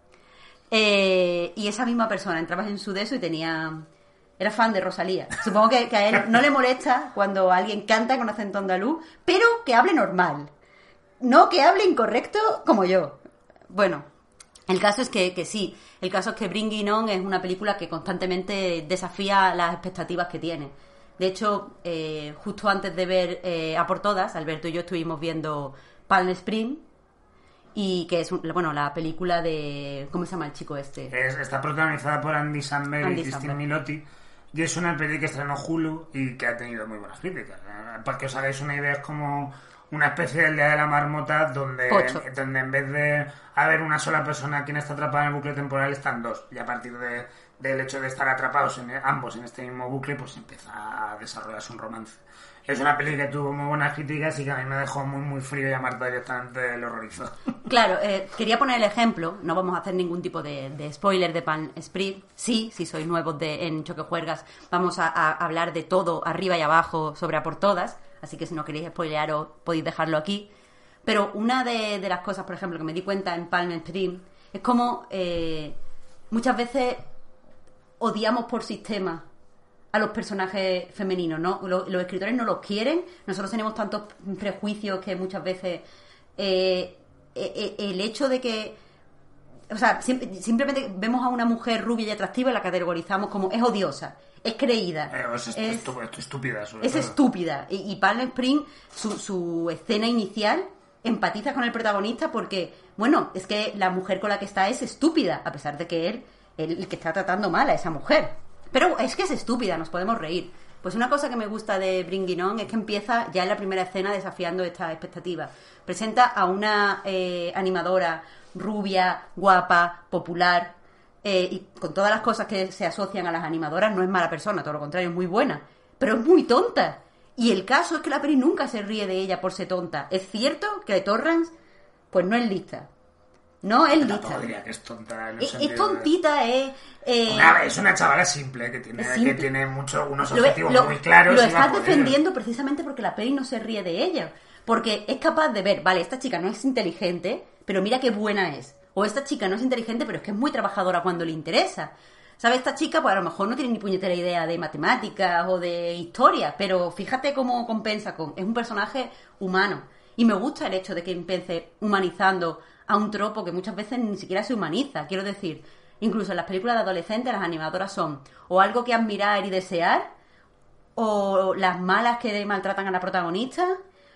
y esa misma persona entraba en su deso y era fan de Rosalía. Supongo que a él no le molesta cuando alguien canta con acento andaluz, pero que hable normal, no que hable incorrecto como yo. Bueno, el caso es que sí, el caso es que Bringing On es una película que constantemente desafía las expectativas que tiene. De hecho, justo antes de ver A por Todas, Alberto y yo estuvimos viendo Palm Springs, y que es la película de... ¿Cómo se llama el chico este? Está protagonizada por Andy Samberg y Cristina Milioti, y es una película que estrenó Hulu y que ha tenido muy buenas críticas. Para que os hagáis una idea, es como una especie del Día de la Marmota donde en vez de haber una sola persona quien está atrapada en el bucle temporal, están dos, y a partir del hecho de estar atrapados ambos en este mismo bucle, pues empieza a desarrollarse un romance. Es una peli que tuvo muy buenas críticas y que a mí me dejó muy muy frío, y a Marta directamente lo horrorizó. Claro, quería poner el ejemplo, no vamos a hacer ningún tipo de spoiler de Palm Springs. Sí, si sois nuevos en Choque Juergas, vamos a hablar de todo, arriba y abajo, sobre A por Todas, así que si no queréis spoilearos podéis dejarlo aquí. Pero una de las cosas, por ejemplo, que me di cuenta en Palm Springs es como muchas veces odiamos por sistema a los personajes femeninos, ¿no? Los escritores no los quieren, nosotros tenemos tantos prejuicios que muchas veces el hecho de que, o sea, simplemente vemos a una mujer rubia y atractiva y la categorizamos como es odiosa, es creída, es estúpida, sobre es todo. Estúpida. Y Palm Springs, su escena inicial, empatiza con el protagonista porque, bueno, es que la mujer con la que está es estúpida, a pesar de que él el que está tratando mal a esa mujer. Pero es que es estúpida, nos podemos reír. Pues una cosa que me gusta de Bringing On es que empieza ya en la primera escena desafiando estas expectativas. Presenta a una animadora rubia, guapa, popular, y con todas las cosas que se asocian a las animadoras. No es mala persona, todo lo contrario, es muy buena, pero es muy tonta. Y el caso es que la peli nunca se ríe de ella por ser tonta. Es cierto que Torrance pues no es lista. No es lista. Tampoco diría que es tonta. Es tontita, es una chavala simple que tiene unos objetivos muy claros. Lo estás defendiendo precisamente porque la peli no se ríe de ella. Porque es capaz de ver, vale, esta chica no es inteligente, pero mira qué buena es. O esta chica no es inteligente, pero es que es muy trabajadora cuando le interesa. ¿Sabes? Esta chica, pues a lo mejor no tiene ni puñetera idea de matemáticas o de historia, pero fíjate cómo compensa es un personaje humano. Y me gusta el hecho de que empiece humanizando a un tropo que muchas veces ni siquiera se humaniza. Quiero decir, incluso en las películas de adolescentes las animadoras son o algo que admirar y desear, o las malas que maltratan a la protagonista,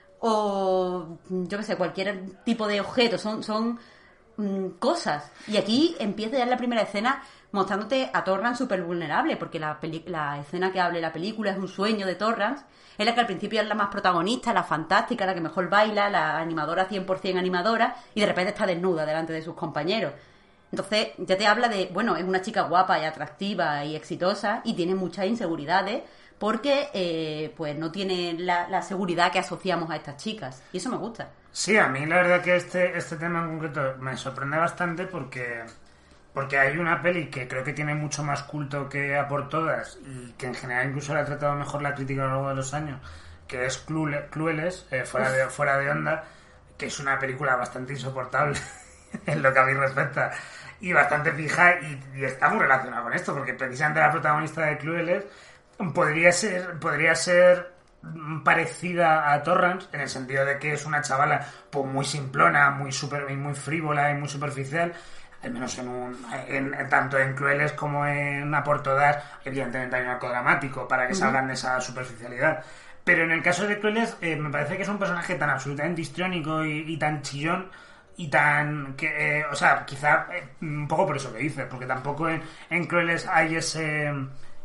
o yo qué sé, cualquier tipo de objeto. Son cosas. Y aquí empieza ya en la primera escena mostrándote a Torrance súper vulnerable, porque la escena que hable la película es un sueño de Torrance, en la que al principio es la más protagonista, la fantástica, la que mejor baila, la animadora 100% animadora, y de repente está desnuda delante de sus compañeros. Entonces ya te habla de, bueno, es una chica guapa y atractiva y exitosa y tiene muchas inseguridades porque pues no tiene la seguridad que asociamos a estas chicas, y eso me gusta. Sí, a mí la verdad que este tema en concreto me sorprende bastante porque hay una peli que creo que tiene mucho más culto que A por Todas, y que en general incluso la ha tratado mejor la crítica a lo largo de los años, que es Clueless, fuera de onda, que es una película bastante insoportable en lo que a mí respecta, y bastante fija, y está muy relacionada con esto, porque precisamente la protagonista de Clueless podría ser parecida a Torrance, en el sentido de que es una chavala pues muy simplona, muy frívola y muy superficial. Al menos tanto en Crueles como en A por Todas, evidentemente hay un arco dramático para que salgan de esa superficialidad. Pero en el caso de Crueles, me parece que es un personaje tan absolutamente histriónico y tan chillón, y tan que quizá un poco por eso que dices, porque tampoco en Crueles hay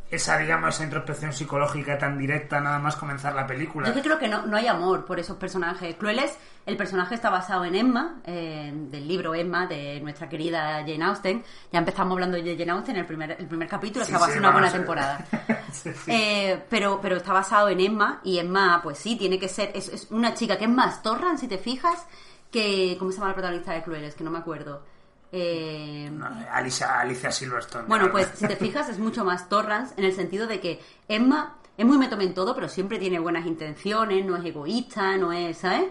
digamos, esa introspección psicológica tan directa nada más comenzar la película. Yo que creo que no hay amor por esos personajes crueles. El personaje está basado en Emma, del libro Emma, de nuestra querida Jane Austen. Ya empezamos hablando de Jane Austen, el primer capítulo, Sí, que va a sí, ser una buena vamos a ver. temporada. Sí. Pero está basado en Emma, y Emma, pues sí, tiene que ser... Es una chica que es más Torrance, si te fijas, que... ¿Cómo se llama la protagonista de Crueles? Que no me acuerdo. No, Alicia Silverstone. Bueno, pues si te fijas es mucho más Torrance en el sentido de que Emma es muy métome en todo, pero siempre tiene buenas intenciones, no es egoísta, no es, ¿sabes?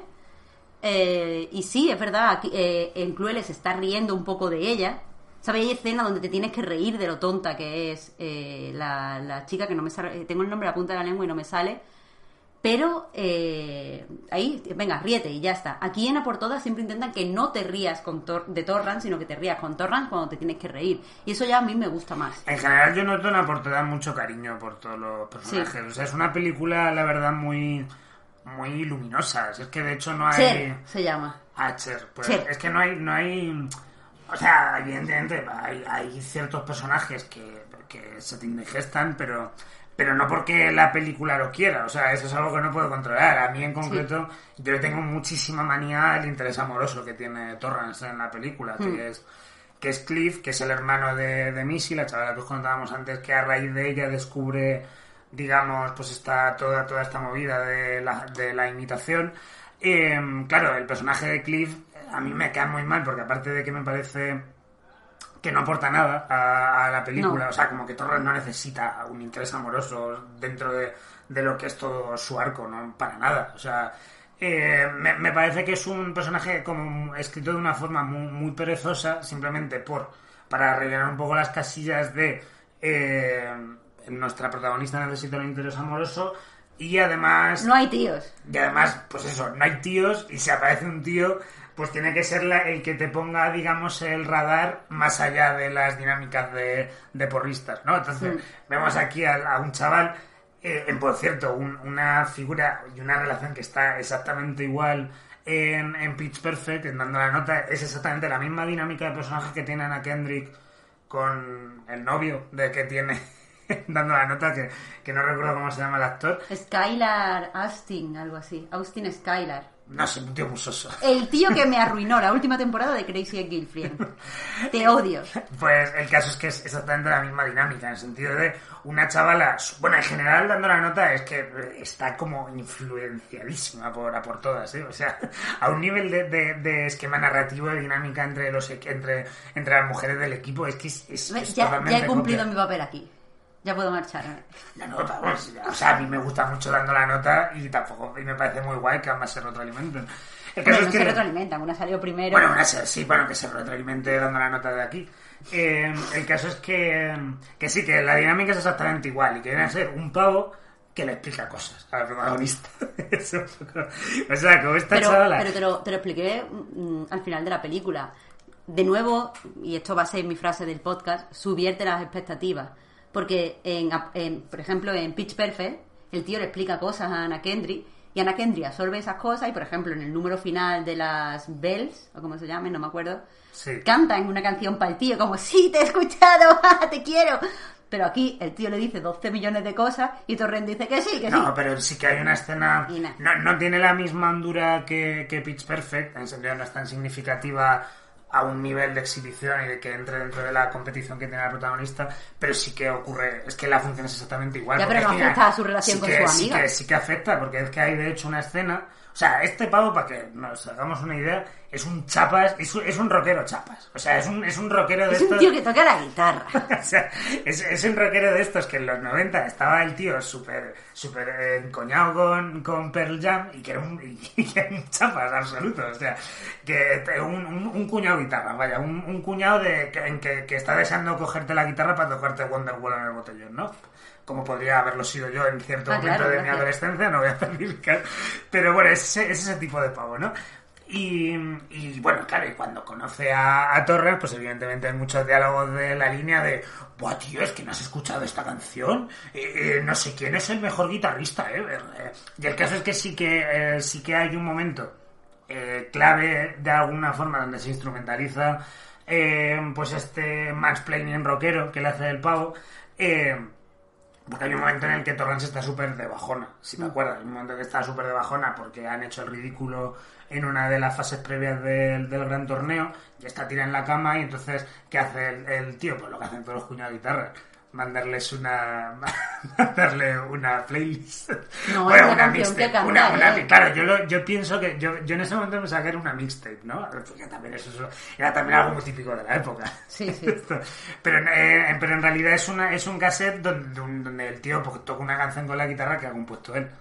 Y sí, es verdad, aquí, en Crueles se está riendo un poco de ella. ¿Sabes? Hay escenas donde te tienes que reír de lo tonta que es la chica, que no me sale, tengo el nombre a la punta de la lengua y no me sale. Pero ahí, venga, ríete y ya está. Aquí en A por Todas siempre intentan que no te rías de Torrance, sino que te rías con Torrance cuando te tienes que reír. Y eso ya a mí me gusta más. En general yo noto en A por Todas mucho cariño por todos los personajes. Sí. O sea, es una película, la verdad, muy luminosa. Es que de hecho no hay... Cher se llama. Cher. Pues Cher. es que no hay... O sea, evidentemente hay ciertos personajes que se te indigestan, pero no porque la película lo quiera. O sea, eso es algo que no puedo controlar. A mí en concreto, yo le tengo muchísima manía al interés amoroso que tiene Torrance en la película, que es Cliff, que es el hermano de Missy, la chavala que os contábamos antes, que a raíz de ella descubre, digamos, pues está toda esta movida de la imitación. Claro, el personaje de Cliff a mí me cae muy mal, porque aparte de que me parece que no aporta nada a la película, No. o sea, como que Torres no necesita un interés amoroso dentro de lo que es todo su arco, no para nada, o sea, me parece que es un personaje como escrito de una forma muy perezosa, simplemente para rellenar un poco las casillas de nuestra protagonista necesita un interés amoroso. Y además... No hay tíos. Y además, pues eso, no hay tíos, y si aparece un tío, pues tiene que ser el que te ponga, digamos, el radar más allá de las dinámicas de porristas, ¿no? Entonces, vemos aquí a un chaval, por cierto, una figura y una relación que está exactamente igual en Pitch Perfect, en Dando la Nota, es exactamente la misma dinámica de personaje que tiene Anna Kendrick con el novio que tiene... Dando la Nota, que no recuerdo cómo se llama el actor. Skylar Austin, algo así. Austin Skylar. No sé, un tío muy soso. El tío que me arruinó la última temporada de Crazy Ex-Girlfriend. Te odio. Pues el caso es que es exactamente la misma dinámica, en el sentido de una chavala... Bueno, en general, Dando la Nota, es que está como influenciadísima por todas, ¿eh? O sea, a un nivel de esquema narrativo, de dinámica entre las mujeres del equipo, es que es Ya totalmente he cumplido copia. mi papel aquí. Ya puedo marcharme. La nota, bueno, o sea, a mí me gusta mucho Dando la Nota y me parece muy guay que ambas se retroalimenten. El caso Bueno, es no que... se retroalimentan, una salió primero. Bueno, que se retroalimente Dando la Nota de aquí. El caso es que sí, que la dinámica es exactamente igual y que viene a ser un pavo que le explica cosas a la protagonista. O sea, como esta chavala... Pero te lo expliqué al final de la película. De nuevo, y esto va a ser mi frase del podcast, subvierte las expectativas. Porque, por ejemplo, en Pitch Perfect, el tío le explica cosas a Anna Kendrick y Anna Kendrick absorbe esas cosas y, por ejemplo, en el número final de las Bells, o como se llame, no me acuerdo, Sí. cantan una canción para el tío como, sí, te he escuchado, te quiero. Pero aquí el tío le dice 12 millones de cosas y Torrent dice que sí, que sí. No, pero sí que hay una escena... Y nah. No tiene la misma hondura que Pitch Perfect, en sentido no es tan significativa a un nivel de exhibición y de que entre dentro de la competición que tiene la protagonista, pero sí que ocurre, es que la función es exactamente igual. Ya, pero porque no es que afecta a su relación con su amiga. Sí que afecta, porque es que hay de hecho una escena, o sea, este pavo, para que nos hagamos una idea, es un chapas, es un rockero chapas, o sea, es un rockero de Es un estos... tío que toca la guitarra. O sea, es un rockero de estos que en los 90 estaba el tío súper encoñado con Pearl Jam y que era un chapas absoluto. O sea, que un cuñado guitarra, vaya, un cuñado que está deseando cogerte la guitarra para tocarte Wonderwall en el botellón, ¿no? Como podría haberlo sido yo en cierto momento claro, de mi gracias. adolescencia, no voy a especificar. Pero bueno, es ese tipo de pavo, ¿no? Y bueno, claro, y cuando conoce a Torres, pues evidentemente hay muchos diálogos de la línea de buah, tío, es que no has escuchado esta canción, no sé quién es el mejor guitarrista, y el caso es que sí que hay un momento clave de alguna forma donde se instrumentaliza pues este mansplaining rockero que le hace el pavo, Porque hay un momento en el que Torrance está súper de bajona, si te acuerdas. Hay un momento que está súper de bajona porque han hecho el ridículo en una de las fases previas del gran torneo, y está tirada en la cama, y entonces, ¿qué hace el tío? Pues lo que hacen todos los cuñados de guitarra. Mandarle una playlist. No, bueno, es una canción que mixtape. canta, Claro, yo pienso que yo en ese momento pensaba que era una mixtape, ¿no? Porque también eso era también algo muy típico de la época. Sí. pero en realidad es un cassette donde el tío pues, toca una canción con la guitarra que ha compuesto él.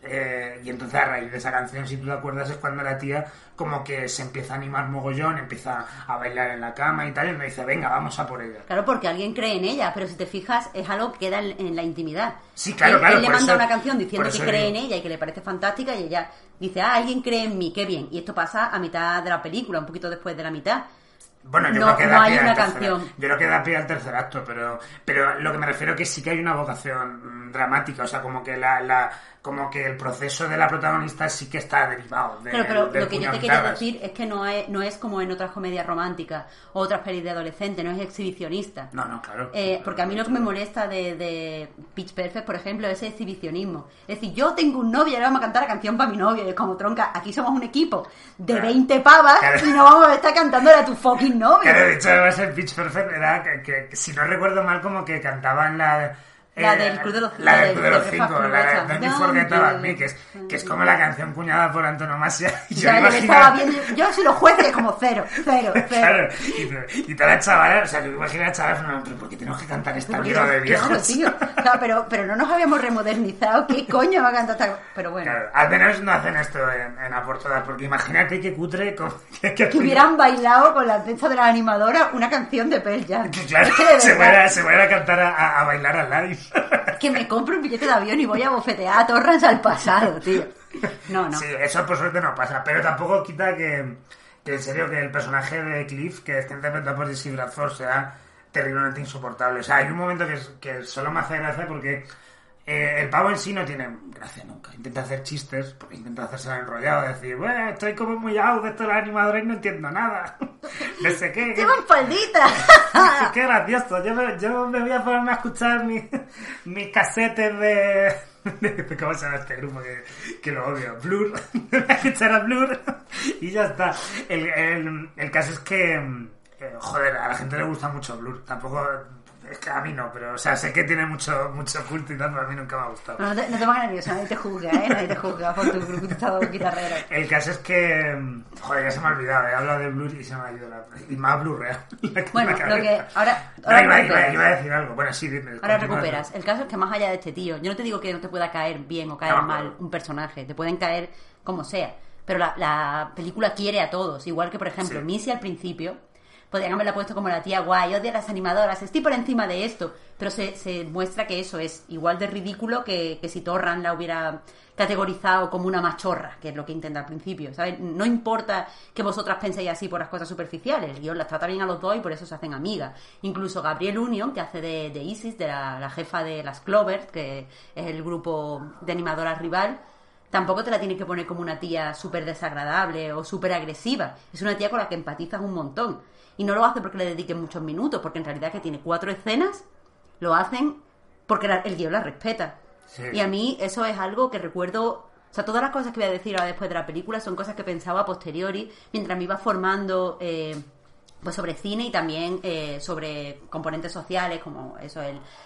Y entonces a raíz de esa canción, si tú te acuerdas, es cuando la tía como que se empieza a animar mogollón, empieza a bailar en la cama y tal, y me dice, venga, vamos a por ella. Claro, porque alguien cree en ella, pero si te fijas, es algo que queda en la intimidad. Sí, claro, Él le por manda eso- una canción diciendo por que eso cree digo. en ella y que le parece fantástica, y ella dice, alguien cree en mí, qué bien. Y esto pasa a mitad de la película, un poquito después de la mitad. Bueno, yo No- creo que no da hay pie al una tercer canción. acto. Yo creo que da pie al tercer acto, pero lo que me refiero es que sí que hay una vocación dramática, o sea, como que como que el proceso de la protagonista sí que está derivado de, Claro, pero del lo que yo te puño quería guitarras. decir es que no es como en otras comedias románticas o otras pelis de adolescente, no es exhibicionista. No, claro. Porque a mí lo que me molesta de Pitch Perfect, por ejemplo, es ese exhibicionismo. Es decir, yo tengo un novio y ahora vamos a cantar la canción para mi novio. Y es como, tronca, aquí somos un equipo de Claro. 20 pavas Claro. y no vamos a estar cantándole a tu fucking novio. Claro, de hecho, además el Pitch Perfect era que, si no recuerdo mal, como que cantaban La del Club de los- la del la Club de los del Cinco, Club la de esa. Don't You Forget About Me, que es como la canción cuñada por antonomasia. Y Ya, yo me le imaginaba- estaba viendo, yo soy los jueces como cero. Claro, y toda la chavala, o sea, yo me imagino a la chavala, no, pero ¿por qué tenemos que cantar esta mierda de viejos? Claro, tío. Claro, pero no nos habíamos remodernizado. ¿Qué coño va a cantar esta? Pero bueno. Claro, al menos no hacen esto en A por Todas, porque imagínate que cutre que Que hubieran bailado con la techa de la animadora una canción de Pearl Jam. Claro, Es que de se verdad, fuera a cantar a bailar al live. que me compro un billete de avión y voy a bofetear a Torrance al pasado, tío. No. Sí, eso por suerte no pasa, pero tampoco quita que en serio que el personaje de Cliff, que está interpretado por Jesse Bradford, sea terriblemente insoportable. O sea, hay un momento que solo me hace gracia porque el pavo en sí no tiene gracia nunca. Intenta hacer chistes, porque intenta hacerse enrollado, decir, bueno, estoy como muy out de esto de la animadora y no entiendo nada. No sé qué. ¡Llevan faldita! Qué gracioso. Yo me voy a ponerme a escuchar mis casetes de ¿cómo se llama este grupo que lo odio? Blur. Me voy a escuchar a Blur y ya está. El caso es que joder, a la gente le gusta mucho Blur. Tampoco es que a mí no, pero o sea, sé que tiene mucho culto y tal, pero a mí nunca me ha gustado. No te pongas nervioso, nadie te juzga, Nadie te juzga por tu gustado guitarrero. El caso es que joder, ya se me ha olvidado, he hablado de Blur y se me ha ido y más Blur real. Bueno, lo que ahora iba a decir algo. Bueno, sí, dime. Ahora continúa. recuperas. El caso es que más allá de este tío, yo no te digo que no te pueda caer bien o caer No, mal claro. un personaje, te pueden caer como sea, pero la película quiere a todos, igual que por ejemplo Sí. Missy al principio, podrían haberla puesto como la tía guay, odia a las animadoras, estoy por encima de esto, pero se muestra que eso es igual de ridículo que si Torran la hubiera categorizado como una machorra, que es lo que intenta al principio, ¿sabes? No importa que vosotras penséis así por las cosas superficiales, el guión las trata bien a los dos y por eso se hacen amigas. Incluso Gabrielle Union, que hace de Isis, de la jefa de las Clovers, que es el grupo de animadoras rival, tampoco te la tienes que poner como una tía súper desagradable o súper agresiva. Es una tía con la que empatizas un montón. Y no lo hace porque le dediquen muchos minutos, porque en realidad que tiene 4 escenas, lo hacen porque el guión la respeta. Sí. Y a mí eso es algo que recuerdo. O sea, todas las cosas que voy a decir ahora después de la película son cosas que pensaba a posteriori mientras me iba formando pues sobre cine y también sobre componentes sociales como eso,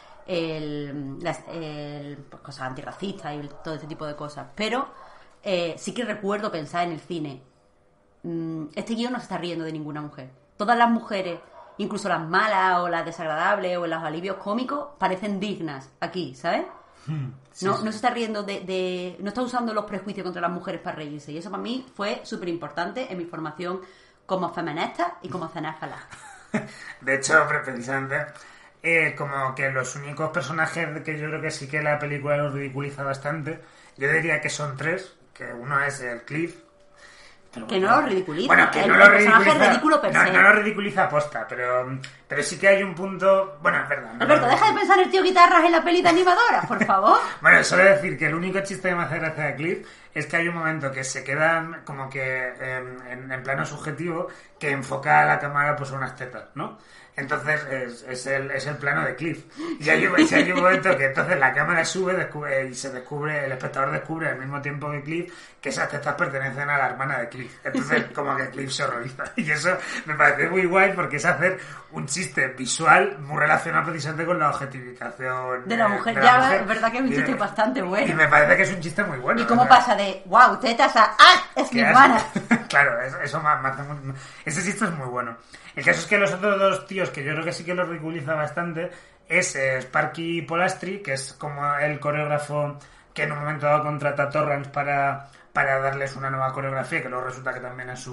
pues cosas antirracistas y todo ese tipo de cosas. Pero sí que recuerdo pensar en el cine, este guión no se está riendo de ninguna mujer. Todas las mujeres, incluso las malas o las desagradables o los alivios cómicos, parecen dignas aquí, ¿sabes? No se está riendo no está usando los prejuicios contra las mujeres para reírse. Y eso para mí fue súper importante en mi formación como feminista y como cinéfala. De hecho, precisamente, como que los únicos personajes que yo creo que sí que la película los ridiculiza bastante, yo diría que son 3, que uno es el Cliff. Que no lo ridiculiza. Bueno, que El no lo personaje ridiculiza. es ridículo per se. No lo ridiculiza aposta, pero sí que hay un punto. Bueno, es verdad. no Alberto, lo deja de pensar en el tío guitarras en la peli de animadoras, por favor. Bueno, solo decir que el único chiste que me hace gracia de Cliff es que hay un momento que se queda como que en plano subjetivo que enfoca a la cámara pues unas tetas, ¿no? Entonces es el plano de Cliff. Y hay un momento que entonces la cámara sube y se descubre, el espectador descubre al mismo tiempo que Cliff que esas tetas pertenecen a la hermana de Cliff. Entonces como que Cliff se horroriza. Y eso me parece muy guay porque es hacer un chiste visual muy relacionado precisamente con la objetivización de la mujer. Es verdad que es un chiste bastante bueno. Y me parece que es un chiste muy bueno. ¿Y cómo pasa de wow, tetas a ¡ah! Es mi hermana? Claro, eso me hace muy... Ese chiste es muy bueno. El caso es que los otros dos tíos, que yo creo que sí que los ridiculiza bastante, es Sparky Polastri, que es como el coreógrafo que en un momento dado contrata a Torrance para darles una nueva coreografía, que luego resulta que también es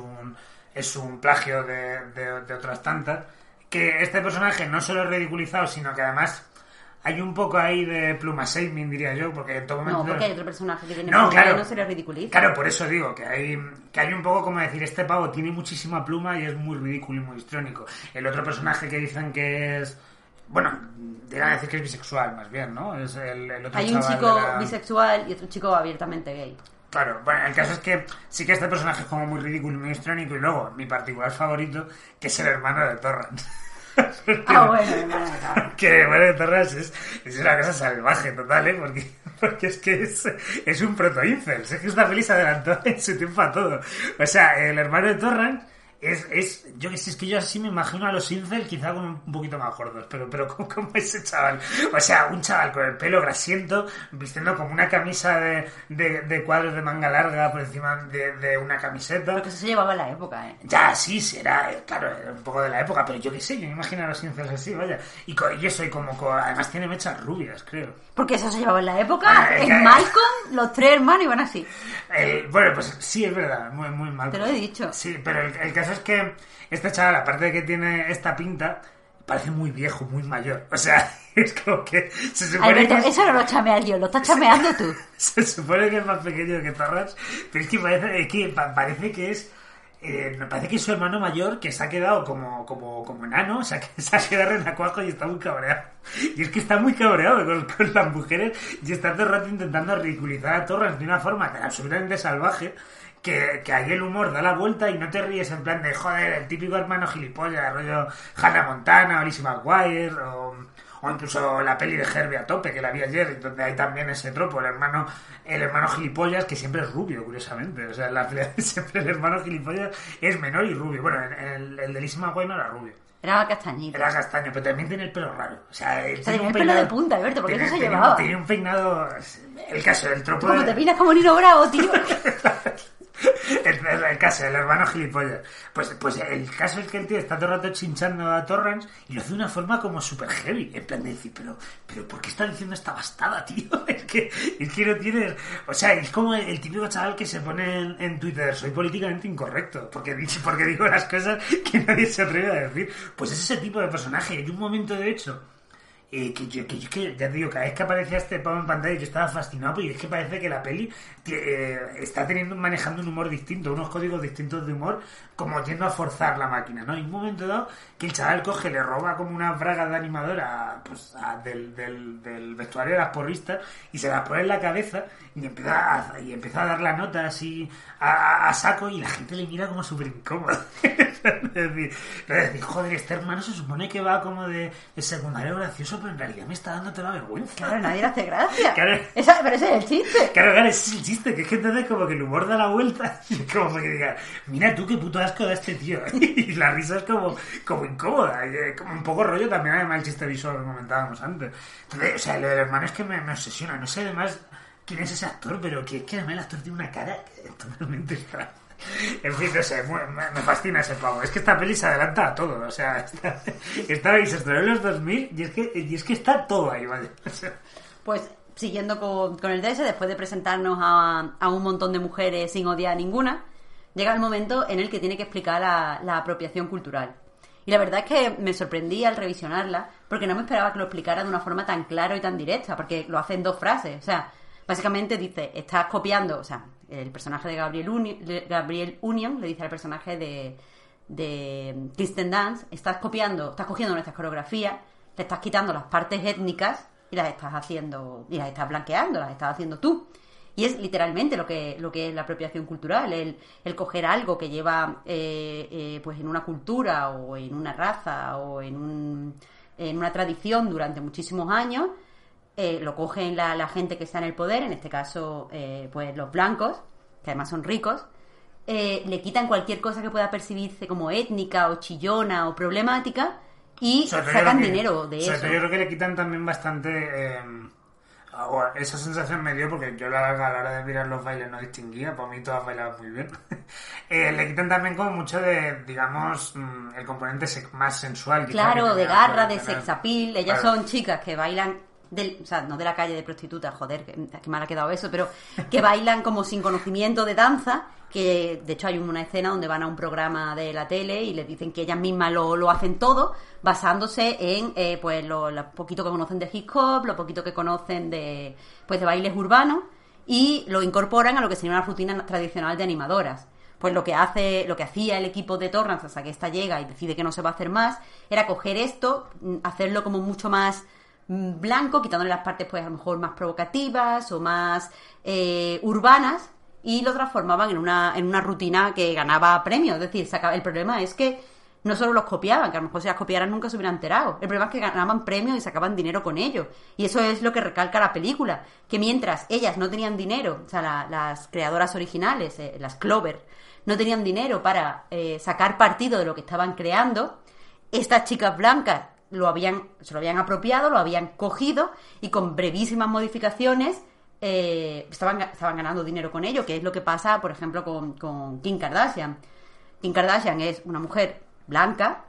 un plagio de otras tantas. Que este personaje no solo es ridiculizado, sino que además hay un poco ahí de pluma shaming, diría yo, porque en todo momento... No, porque hay otro personaje que tiene pluma, claro, y no se le ridiculiza. Claro, por eso digo que hay un poco como decir, este pavo tiene muchísima pluma y es muy ridículo y muy histrónico. El otro personaje que dicen que es... Bueno, llegan a decir que es bisexual, más bien, ¿no? Es el otro hay un chico bisexual y otro chico abiertamente gay. Claro, bueno, el caso es que sí que este personaje es como muy ridículo y muy histrónico, y luego mi particular favorito, que es el hermano de Torrance. Bueno, que el hermano de Torrance es una cosa salvaje total, porque es que es un proto-incel. Es que esta peli se adelantó en su tiempo a todo. O sea, el hermano de Torrance yo que sé, es que yo así me imagino a los incel quizá con un poquito más gordos, pero como ese chaval, o sea, un chaval con el pelo grasiento, vistiendo como una camisa de cuadros de manga larga por encima de una camiseta. Porque eso se llevaba en la época, Ya, sí, era un poco de la época, pero yo qué sé, yo me imagino a los incels así, vaya. Y eso, además tiene mechas rubias, creo. Porque eso se llevaba en la época, en Malcolm, los tres hermanos iban así. Bueno, pues sí, es verdad, muy, muy mal. Te lo he dicho. Sí, pero el caso es que este chaval, aparte de que tiene esta pinta, parece muy viejo, muy mayor. O sea, es como que se supone Alberto, que... eso no lo chamea yo, lo estás chameando tú. Se supone que es más pequeño que Torrance, pero es que parece que es... me parece que es su hermano mayor que se ha quedado como enano, o sea, que se ha quedado renacuajo y está muy cabreado. Y es que está muy cabreado con las mujeres y está todo el rato intentando ridiculizar a Torrance de una forma tan absolutamente salvaje que ahí el humor da la vuelta y no te ríes en plan de joder, el típico hermano gilipollas, rollo Hannah Montana o Lizzie McGuire o incluso la peli de Herbie a tope que la vi ayer, donde hay también ese tropo, el hermano gilipollas que siempre es rubio, curiosamente. O sea, en la peli siempre el hermano gilipollas es menor y rubio. Bueno, el de Lizzie McGuire no era rubio. Era castañito. Era castaño, pero también tiene el pelo raro. O sea, tiene el pelo de punta, Alberto, porque eso se llevaba. Tiene un peinado... El caso, el tropo... Como te peinas como Nino Bravo, tío. El caso, el hermano gilipollas. Pues el caso es que el tío está todo el rato chinchando a Torrance y lo hace de una forma como súper heavy. En plan de decir, pero ¿por qué está diciendo esta bastada, tío? Es que no tienes... O sea, es como el típico chaval que se pone en Twitter, soy políticamente incorrecto, porque digo las cosas que nadie se atreve a decir. Pues es ese tipo de personaje. Hay un momento, de hecho... que ya te digo, cada vez que aparecía este pavo en pantalla yo estaba fascinado, porque es que parece que la peli está manejando un humor distinto, unos códigos distintos de humor, como yendo a forzar la máquina, ¿no? Hay un momento dado que el chaval coge, le roba como unas bragas de animadora del vestuario de las porristas y se las pone en la cabeza y empieza a dar la nota así a saco y la gente le mira como súper incómodo. Es decir, joder, este hermano se supone que va como de secundario gracioso, pero en realidad me está dando toda la vergüenza. Claro, nadie le hace gracia. Claro. Pero ese es el chiste. Claro, ese es el chiste, que es que entonces como que el humor da la vuelta y es como que diga, mira tú qué puto asco da este tío. Y la risa es como incómoda, y como un poco rollo también, además el chiste visual que comentábamos antes. Entonces, o sea, lo del hermano es que me obsesiona, no sé además quién es ese actor, pero que además el actor tiene una cara totalmente extraña. En fin, no sé, me fascina ese pavo. Es que esta peli se adelanta a todo. O sea, está ahí, se estrenó en los 2000 y es que está todo ahí, ¿vale? O sea, pues siguiendo con el DS, después de presentarnos a un montón de mujeres sin odiar a ninguna, llega el momento en el que tiene que explicar la apropiación cultural. Y la verdad es que me sorprendí al revisionarla, porque no me esperaba que lo explicara de una forma tan clara y tan directa, porque lo hace en 2 frases. O sea, básicamente dice, estás copiando, o sea, el personaje de Gabriel Union le dice al personaje de Kristen Dunst, estás cogiendo nuestras coreografías, le estás quitando las partes étnicas y las estás blanqueando, las estás haciendo tú. Y es literalmente lo que es la apropiación cultural, el coger algo que lleva pues en una cultura o en una raza o en una tradición durante muchísimos años, lo cogen la gente que está en el poder, en este caso pues los blancos, que además son ricos, le quitan cualquier cosa que pueda percibirse como étnica o chillona o problemática y sacan dinero de eso. Yo creo que le quitan también bastante... esa sensación me dio porque yo a la hora de mirar los bailes no distinguía, por mí todas bailaban muy bien. Le quitan también como mucho de, digamos, el componente más sensual. Claro, de garra, de sex appeal. Ellas son chicas que bailan, o sea, no de la calle de prostitutas, joder, que mal ha quedado eso, pero que bailan como sin conocimiento de danza, que de hecho hay una escena donde van a un programa de la tele y les dicen que ellas mismas lo hacen todo, basándose en pues lo poquito que conocen de hip hop, lo poquito que conocen de bailes urbanos, y lo incorporan a lo que sería una rutina tradicional de animadoras. Pues lo que hacía el equipo de Torrance hasta que esta llega y decide que no se va a hacer más, era coger esto, hacerlo como mucho más blanco, quitándole las partes pues a lo mejor más provocativas o más urbanas, y lo transformaban en una rutina que ganaba premios. Es decir, el problema es que no solo los copiaban, que a lo mejor si las copiaran nunca se hubieran enterado. El problema es que ganaban premios y sacaban dinero con ellos. Y eso es lo que recalca la película, que mientras ellas no tenían dinero, o sea, las creadoras originales, las Clover, no tenían dinero para sacar partido de lo que estaban creando, estas chicas blancas se lo habían apropiado, lo habían cogido y con brevísimas modificaciones estaban ganando dinero con ello, que es lo que pasa, por ejemplo, con Kim Kardashian. Kim Kardashian es una mujer blanca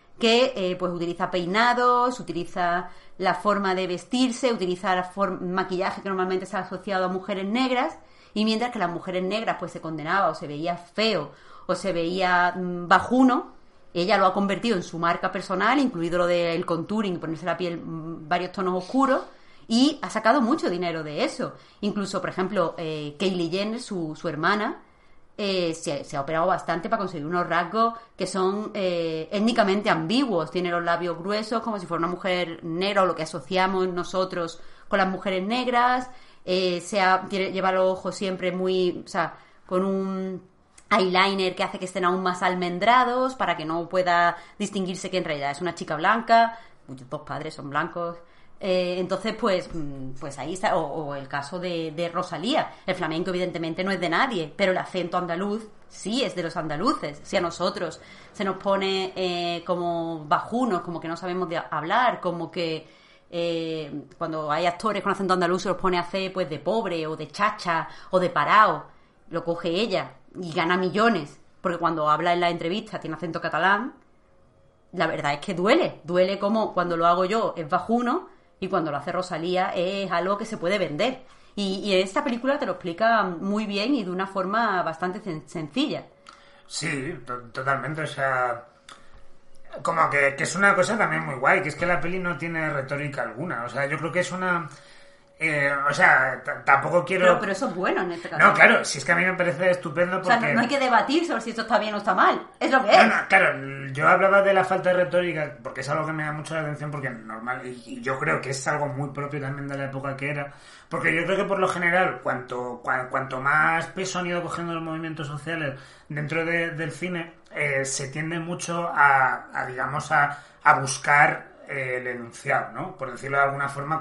que pues utiliza peinados, utiliza la forma de vestirse, utiliza maquillaje que normalmente está asociado a mujeres negras, y mientras que las mujeres negras pues se condenaba o se veía feo o se veía bajuno, ella lo ha convertido en su marca personal, incluido lo del contouring, ponerse la piel varios tonos oscuros, y ha sacado mucho dinero de eso. Incluso, por ejemplo, Kylie Jenner, su hermana, se ha operado bastante para conseguir unos rasgos que son étnicamente ambiguos. Tiene los labios gruesos como si fuera una mujer negra, o lo que asociamos nosotros con las mujeres negras. Lleva los ojos siempre muy, o sea, con un eyeliner que hace que estén aún más almendrados para que no pueda distinguirse que en realidad es una chica blanca, cuyos dos padres son blancos. Entonces, pues ahí está. O el caso de Rosalía. El flamenco evidentemente no es de nadie, pero el acento andaluz sí es de los andaluces. Si a nosotros se nos pone como bajunos, como que no sabemos hablar, como que cuando hay actores con acento andaluz se los pone a hacer pues de pobre o de chacha o de parao, lo coge ella y gana millones, porque cuando habla en la entrevista tiene acento catalán. La verdad es que duele como cuando lo hago yo es bajuno, y cuando lo hace Rosalía es algo que se puede vender. Y esta película te lo explica muy bien y de una forma bastante sencilla. Sí, totalmente. O sea, como que es una cosa también muy guay, que es que la peli no tiene retórica alguna. O sea, yo creo que es una... o sea, tampoco quiero... Pero eso es bueno en este caso. No, claro, si es que a mí me parece estupendo porque... O sea, no hay que debatir sobre si esto está bien o está mal. Es lo que es. No, claro, yo hablaba de la falta de retórica porque es algo que me da mucho la atención, porque es normal, y yo creo que es algo muy propio también de la época que era, porque yo creo que por lo general cuanto más peso han ido cogiendo los movimientos sociales dentro del cine, se tiende mucho a digamos, a buscar el enunciado, ¿no? Por decirlo de alguna forma,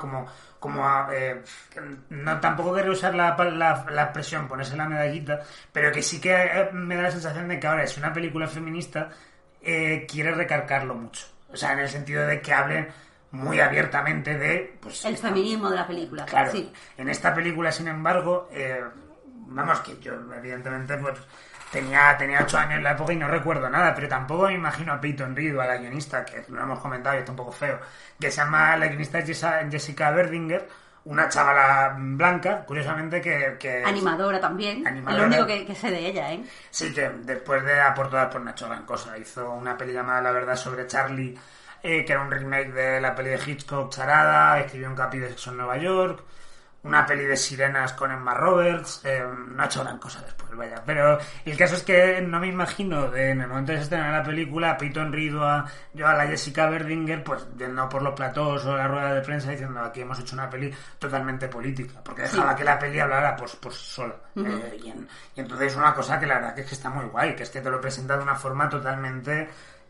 no, tampoco quiero usar la expresión ponerse la medallita, pero que sí que me da la sensación de que ahora es una película feminista, quiere recalcarlo mucho, o sea, en el sentido de que hablen muy abiertamente de pues el feminismo de la película. Claro, sí. En esta película, sin embargo, vamos, que yo evidentemente pues tenía 8 años en la época y no recuerdo nada, pero tampoco me imagino a Peyton Reed o a la guionista, que lo hemos comentado y está un poco feo, que se llama, la guionista es Jessica Berdinger, una chavala blanca, curiosamente que animadora también, animadora. Es lo único que sé de ella, ¿eh? Sí, que después de aportar por Nacho gran cosa, hizo una peli llamada La verdad sobre Charlie, que era un remake de la peli de Hitchcock, Charada, escribió un capítulo de Sexo en Nueva York, una peli de sirenas con Emma Roberts, no ha hecho gran cosa después, vaya. Pero el caso es que no me imagino, en el momento de se estrenar la película, a Peyton Reed o a la Jessica Verdinger, pues yendo por los platós o la rueda de prensa diciendo aquí hemos hecho una peli totalmente política, porque dejaba que la peli hablara por sí sola. Y entonces es una cosa que la verdad que es que está muy guay, que es que te lo presenta de una forma totalmente...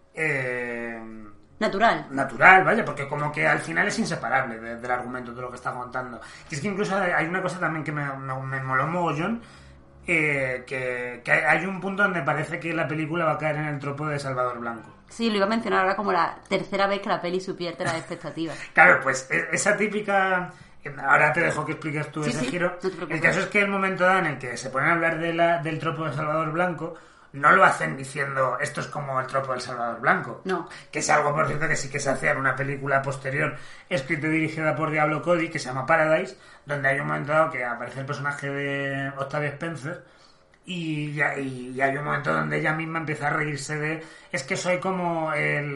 natural, vaya, porque como que al final es inseparable del argumento de lo que está contando. Y es que incluso hay una cosa también que me moló mogollón, que hay un punto donde parece que la película va a caer en el tropo de Salvador Blanco. Sí, lo iba a mencionar ahora como la tercera vez que la peli supierte las expectativas. Claro, pues esa típica... Ahora te dejo que expliques tú ese giro. No, el caso es que el momento dado en el que se ponen a hablar del tropo de Salvador Blanco, no lo hacen diciendo esto es como el tropo del Salvador Blanco. No. Que es algo, por cierto, que sí que se hacía en una película posterior, escrita y dirigida por Diablo Cody, que se llama Paradise, donde hay un momento dado que aparece el personaje de Octavia Spencer y hay un momento donde ella misma empieza a reírse de es que soy como el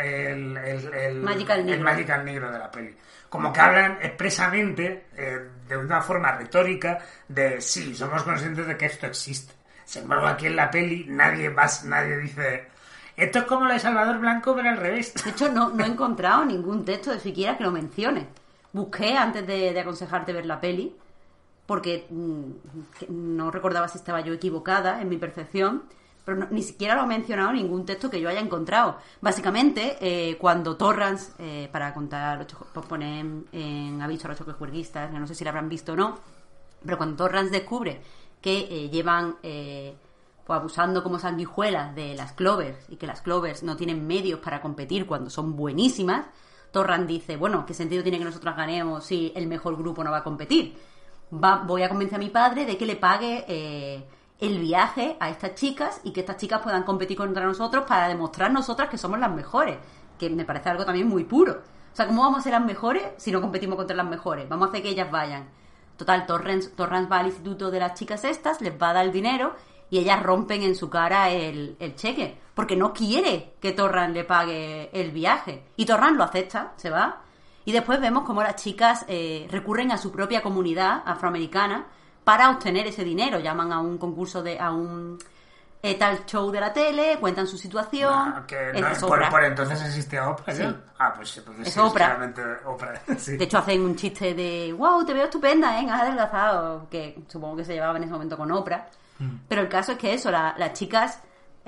Magical Negro de la peli. Como que hablan expresamente, de una forma retórica, de sí, somos conscientes de que esto existe. Sin embargo, aquí en la peli nadie dice esto es como la de Salvador Blanco, pero al revés. De hecho, no he encontrado ningún texto de siquiera que lo mencione. Busqué antes de aconsejarte ver la peli, porque no recordaba si estaba yo equivocada en mi percepción, pero ni siquiera lo ha mencionado ningún texto que yo haya encontrado. Básicamente, cuando Torrance, para contar, poner en aviso a los choquejuerguistas, que no sé si lo habrán visto o no, pero cuando Torrance descubre que llevan pues abusando como sanguijuelas de las Clovers y que las Clovers no tienen medios para competir cuando son buenísimas, Torrance dice, bueno, ¿qué sentido tiene que nosotros ganemos si el mejor grupo no va a competir? Voy a convencer a mi padre de que le pague el viaje a estas chicas y que estas chicas puedan competir contra nosotros para demostrar nosotras que somos las mejores, que me parece algo también muy puro. O sea, ¿cómo vamos a ser las mejores si no competimos contra las mejores? Vamos a hacer que ellas vayan. Total, Torrance va al instituto de las chicas estas, les va a dar el dinero y ellas rompen en su cara el cheque, porque no quiere que Torrance le pague el viaje. Y Torrance lo acepta, se va. Y después vemos cómo las chicas recurren a su propia comunidad afroamericana para obtener ese dinero. Llaman a un concurso, a un tal show de la tele, cuentan su situación. Por entonces existía Oprah, ¿ya? Sí. Pues es sí, Oprah. Oprah. Sí. De hecho, hacen un chiste de wow, te veo estupenda, has adelgazado, que supongo que se llevaba en ese momento con Oprah. Pero el caso es que eso, las chicas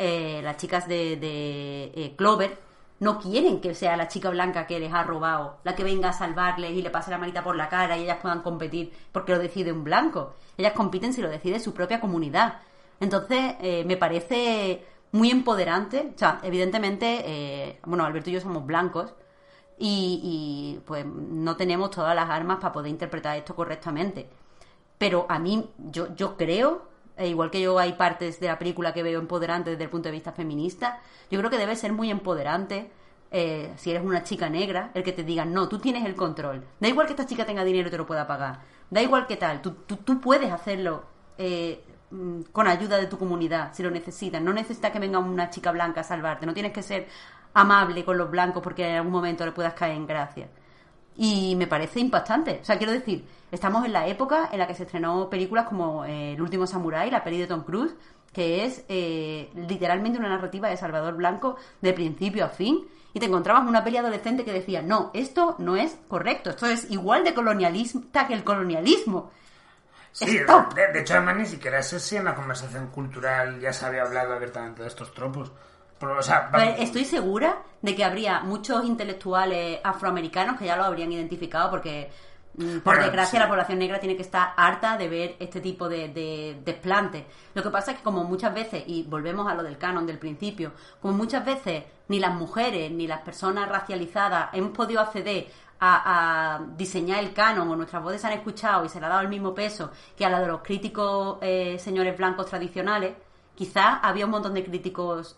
de Clover no quieren que sea la chica blanca que les ha robado la que venga a salvarles y le pase la manita por la cara y ellas puedan competir porque lo decide un blanco. Ellas compiten si lo decide su propia comunidad. Entonces, me parece muy empoderante. O sea, evidentemente, Alberto y yo somos blancos y pues no tenemos todas las armas para poder interpretar esto correctamente. Pero a mí, yo creo, igual que yo hay partes de la película que veo empoderantes desde el punto de vista feminista, yo creo que debe ser muy empoderante, si eres una chica negra, el que te digan, no, tú tienes el control. Da igual que esta chica tenga dinero y te lo pueda pagar. Da igual que tal, tú puedes hacerlo con ayuda de tu comunidad, si lo necesitas. No necesitas que venga una chica blanca a salvarte. No tienes que ser amable con los blancos porque en algún momento le puedas caer en gracia. Y me parece impactante. O sea, quiero decir, estamos en la época en la que se estrenó películas como El último samurái, la peli de Tom Cruise, que es literalmente una narrativa de Salvador Blanco de principio a fin. Y te encontrabas una peli adolescente que decía, no, esto no es correcto, esto es igual de colonialista que el colonialismo. Sí, de hecho, además ni siquiera sé si en la conversación cultural ya se había hablado abiertamente de estos tropos. Pero, o sea, estoy segura de que habría muchos intelectuales afroamericanos que ya lo habrían identificado porque, por desgracia, sí, la población negra tiene que estar harta de ver este tipo de desplantes. Lo que pasa es que como muchas veces, y volvemos a lo del canon del principio, como muchas veces ni las mujeres ni las personas racializadas hemos podido acceder a diseñar el canon o nuestras voces se han escuchado y se le ha dado el mismo peso que a la de los críticos señores blancos tradicionales, quizás había un montón de críticos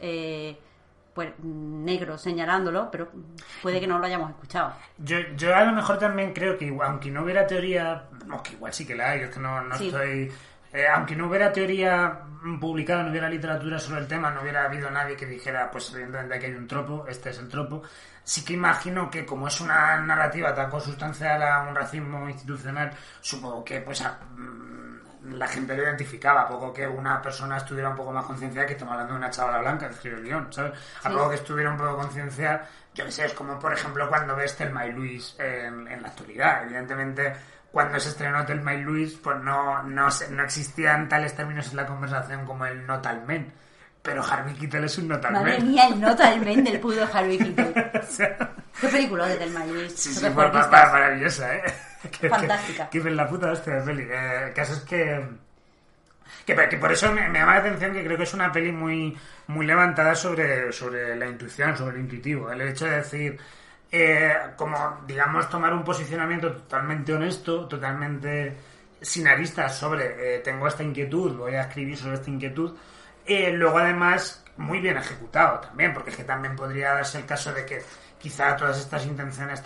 negros señalándolo, pero puede que no lo hayamos escuchado. Yo a lo mejor también creo que aunque no hubiera teoría, que igual sí que la hay, es que no sí, estoy aunque no hubiera teoría publicada, no hubiera literatura sobre el tema, no hubiera habido nadie que dijera, pues evidentemente aquí hay un tropo, este es el tropo. Sí que imagino que como es una narrativa tan consustancial a un racismo institucional, supongo que pues la gente lo identificaba, a poco que una persona estuviera un poco más concienciada, que estamos hablando de una chavala blanca que escribe el guión, ¿sabes? A poco que estuviera un poco concienciada, yo qué sé, es como por ejemplo cuando ves Thelma y Luis en la actualidad. Evidentemente, cuando se estrenó Thelma y Luis, pues no existían tales términos en la conversación como el not all men. Pero Harvey Keitel es un not all Madre men. mía, el not all men del puto Harvey Keitel. O sea, Qué película de Thelma y Luis. sí, Súper fue fuertistas. maravillosa, ¿eh? Fantástica. Que es la puta hostia de peli. El caso es que por eso me llama la atención, que creo que es una peli muy, muy levantada sobre la intuición, sobre lo intuitivo. El hecho de decir, como, digamos, tomar un posicionamiento totalmente honesto, totalmente sin aristas sobre tengo esta inquietud, voy a escribir sobre esta inquietud. Luego, además, muy bien ejecutado también, porque es que también podría darse el caso de que quizá todas estas intenciones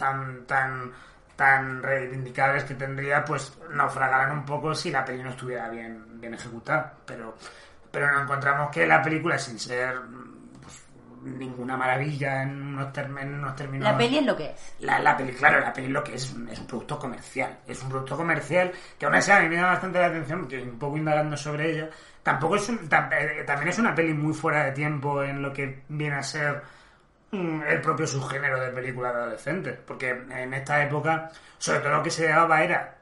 tan reivindicables que tendría, pues naufragaran un poco si la peli no estuviera bien ejecutada. Pero nos encontramos que la película, sin ser pues, ninguna maravilla en unos términos... La peli es lo que es. La peli, claro, la peli lo que es un producto comercial. Es un producto comercial que aún así a mí me llama bastante la atención, que un poco indagando sobre ella, tampoco es también es una peli muy fuera de tiempo en lo que viene a ser el propio subgénero de película de adolescentes, porque en esta época sobre todo lo que se llevaba era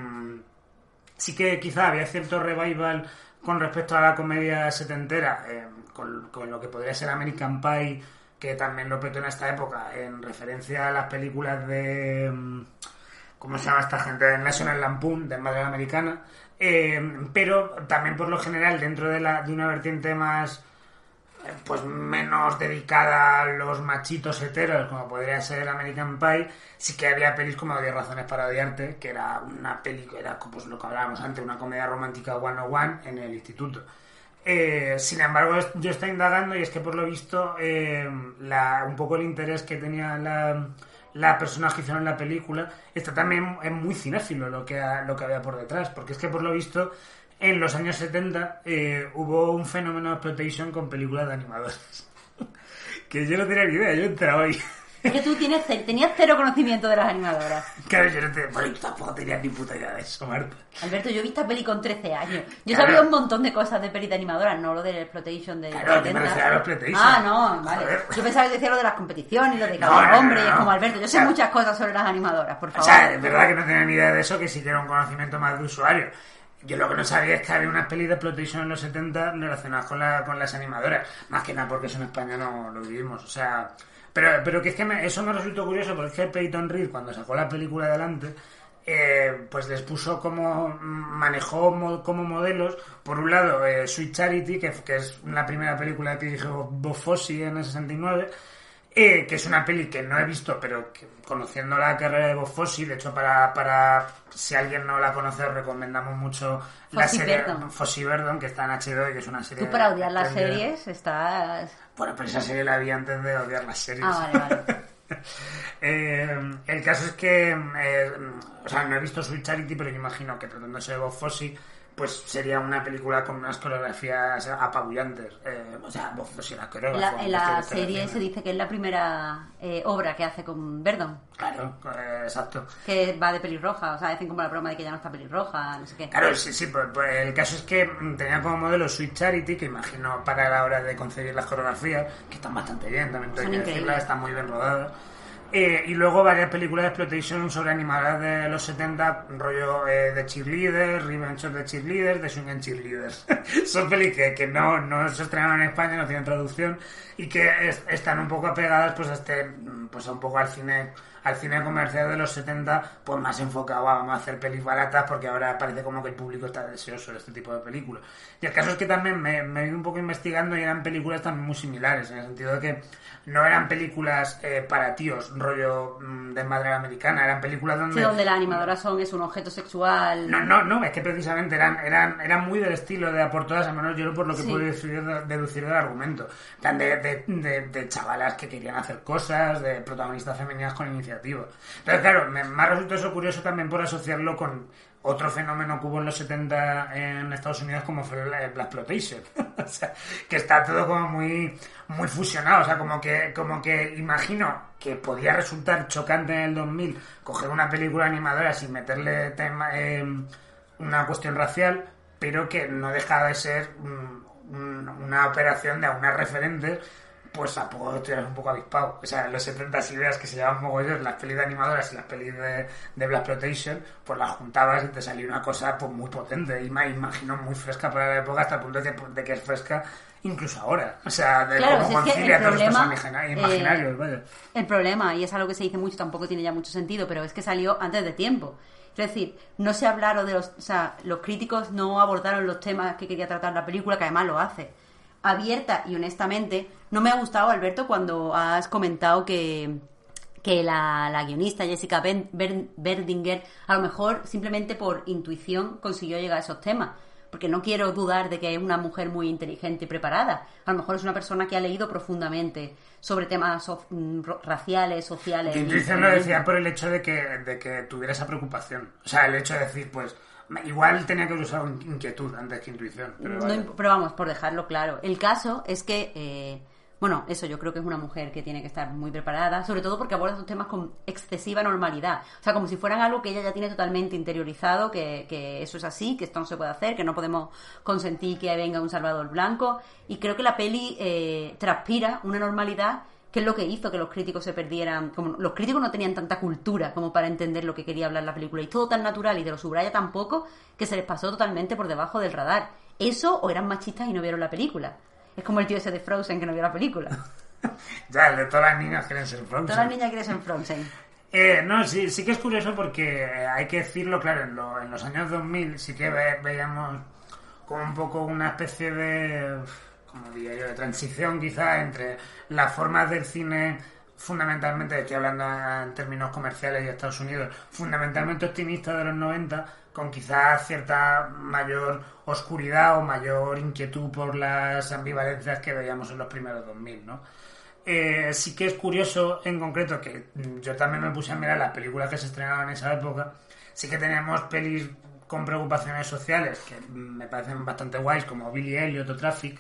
sí que quizá había cierto revival con respecto a la comedia setentera, con lo que podría ser American Pie, que también lo petó en esta época, en referencia a las películas de ¿cómo se llama esta gente? De National Lampoon, de madre americana, pero también por lo general dentro de una vertiente más pues menos dedicada a los machitos heteros, como podría ser American Pie, sí que había pelis como 10 razones para odiarte, que era una peli que era pues lo que hablábamos antes, una comedia romántica 101 en el instituto. Sin embargo, yo estoy indagando y es que por lo visto un poco el interés que tenía la persona que hicieron la película está también es muy cinéfilo lo que había por detrás, porque es que por lo visto en los años 70 hubo un fenómeno de exploitation con películas de animadores que yo no tenía ni idea, yo he entrado ahí. Es que tú tenías cero conocimiento de las animadoras. Claro, yo no tenía, bueno, yo tampoco tenía ni puta idea de eso, Marta. Alberto, yo vi esta peli con 13 años. Yo Claro. sabía un montón de cosas de pelis de animadoras, no lo del exploitation de Claro, que me refería a los exploitation. Ah, no, vale. Joder. Yo pensaba que decía lo de las competiciones y lo de No, cada no, hombre. no, Y es no. como, Alberto, yo sé O sea, muchas cosas sobre las animadoras, por O favor. sea, es verdad que no tenía ni idea de eso, que sí que era un conocimiento más de usuario. Yo lo que no sabía es que había unas pelis de exploitation en los 70 relacionadas con las animadoras. Más que nada porque eso en España no lo vivimos. O sea, pero que es que eso me resultó curioso, porque es que Peyton Reed, cuando sacó la película adelante, pues les puso manejó como modelos, por un lado, Sweet Charity, que es la primera película que dirigió Bob Fosse en el 69, que es una peli que no he visto, pero que, conociendo la carrera de Bob Fosse, de hecho para si alguien no la conoce, os recomendamos mucho la Fosse serie Verdon. Fosse Verdon, que está en HBO y que es una serie... Tú para odiar las espléndida. series estás... Bueno, pero esa serie la vi antes de odiar las series. Ah, vale. El caso es que o sea, no he visto Sweet Charity, pero yo imagino que tratándose de Bob Fosse, pues sería una película con unas coreografías apabullantes. O sea, Bob Fosse era coreógrafo. En la serie se dice que es la primera obra que hace con Verdon, Claro, exacto. que va de pelirroja, o sea, hacen como la broma de que ya no está pelirroja, no sé qué. Claro, sí, pues el caso es que tenía como modelo Sweet Charity, que imagino para la hora de concebir las coreografías, que están bastante bien, también tengo Son que increíbles. decirlas, están muy bien rodadas. Y luego varias películas de exploitation sobre animadoras de los 70, rollo de cheerleaders, Revenge of the Cheerleaders, de Swingin' Cheerleaders. Son pelis que no se estrenaron en España, no tienen traducción y que están un poco apegadas pues a un poco al cine comercial de los 70, pues más enfocado a vamos a hacer pelis baratas, porque ahora parece como que el público está deseoso de este tipo de películas. Y el caso es que también me he ido un poco investigando y eran películas también muy similares, en el sentido de que no eran películas para tíos, rollo de madre americana, eran películas donde... Sí, donde las animadoras son un objeto sexual. No, es que precisamente eran muy del estilo de a por todas, al menos yo por lo que Sí. puedo deducir del argumento. De chavalas que querían hacer cosas, de protagonistas femeninas con iniciativa significativo. Pero claro, me ha resultado eso curioso también por asociarlo con otro fenómeno que hubo en los 70 en Estados Unidos, como fue el Blaxploitation. O sea, que está todo como muy fusionado. O sea, como que imagino que podía resultar chocante en el 2000 coger una película animadora sin meterle una cuestión racial, pero que no dejaba de ser una operación de unas referentes, pues a poco estoy un poco avispado. O sea, en los 70 ideas que se llaman mogollos, las pelis de animadoras y las pelis de Blaxploitation, pues las juntabas y te salía una cosa pues muy potente y me imagino muy fresca para la época, hasta el punto de que es fresca incluso ahora. O sea, de claro, cómo concilia todos estos imaginarios, vaya. El problema, y es algo que se dice mucho, tampoco tiene ya mucho sentido, pero es que salió antes de tiempo. Es decir, no se hablaron de los críticos no abordaron los temas que quería tratar la película, que además lo hace. Abierta y honestamente, no me ha gustado, Alberto, cuando has comentado que la guionista Jessica Berdinger a lo mejor simplemente por intuición consiguió llegar a esos temas, porque no quiero dudar de que es una mujer muy inteligente y preparada. A lo mejor es una persona que ha leído profundamente sobre temas raciales, sociales. Tu intuición lo decía por el hecho de que tuviera esa preocupación. O sea, el hecho de decir, pues, igual tenía que usar inquietud antes que intuición. Pero vamos, por dejarlo claro. El caso es que, eso yo creo que es una mujer que tiene que estar muy preparada, sobre todo porque aborda estos temas con excesiva normalidad. O sea, como si fueran algo que ella ya tiene totalmente interiorizado, que eso es así, que esto no se puede hacer, que no podemos consentir que venga un Salvador Blanco. Y creo que la peli transpira una normalidad que es lo que hizo que los críticos se perdieran. Como los críticos no tenían tanta cultura como para entender lo que quería hablar la película, y todo tan natural y te lo subraya tan poco que se les pasó totalmente por debajo del radar. Eso, o eran machistas y no vieron la película. Es como el tío ese de Frozen que no vio la película. Ya, el de todas las niñas quieren ser Frozen. Todas las niñas quieren ser Frozen. No, sí que es curioso porque hay que decirlo, claro, en los años 2000 sí que veíamos como un poco una especie de, como diría yo, de transición quizá entre las formas del cine, fundamentalmente, estoy hablando en términos comerciales y Estados Unidos, fundamentalmente optimistas de los 90, con quizás cierta mayor oscuridad o mayor inquietud por las ambivalencias que veíamos en los primeros 2000, ¿no? Sí que es curioso, en concreto, que yo también me puse a mirar las películas que se estrenaban en esa época. Sí que teníamos pelis con preocupaciones sociales que me parecen bastante guays, como Billy Elliot o Traffic,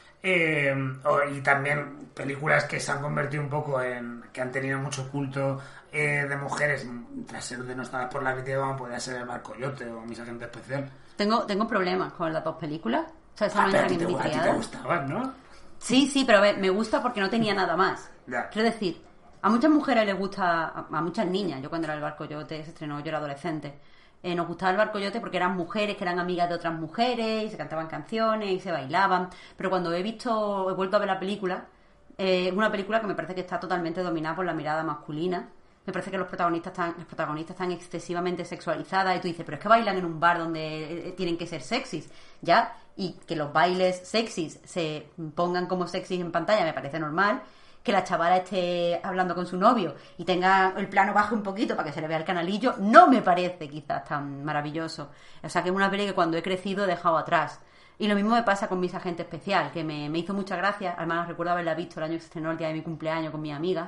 y también películas que se han convertido un poco que han tenido mucho culto de mujeres tras ser denostadas por la crítica, como podría ser El Barcoyote o Mis Agentes Especial. Tengo problemas con las dos películas. O sea, esa no entra en mi triada. A ti te gustaban, ¿no? Sí, pero a ver, me gusta porque no tenía nada más. Ya. Quiero decir, a muchas mujeres les gusta, a muchas niñas, yo cuando era El Barcoyote se estrenó, yo era adolescente, nos gustaba El Barcoyote porque eran mujeres que eran amigas de otras mujeres y se cantaban canciones y se bailaban. Pero cuando he vuelto a ver la película, es una película que me parece que está totalmente dominada por la mirada masculina. Me parece que las protagonistas están excesivamente sexualizadas y tú dices, pero es que bailan en un bar donde tienen que ser sexys, ¿ya? Y que los bailes sexys se pongan como sexys en pantalla me parece normal. Que la chavala esté hablando con su novio y tenga el plano bajo un poquito para que se le vea el canalillo, no me parece quizás tan maravilloso. O sea, que es una peli que cuando he crecido he dejado atrás. Y lo mismo me pasa con Mis Agentes Especial, que me hizo mucha gracia. Además, recuerdo haberla visto el año que se estrenó, el día de mi cumpleaños, con mi amiga.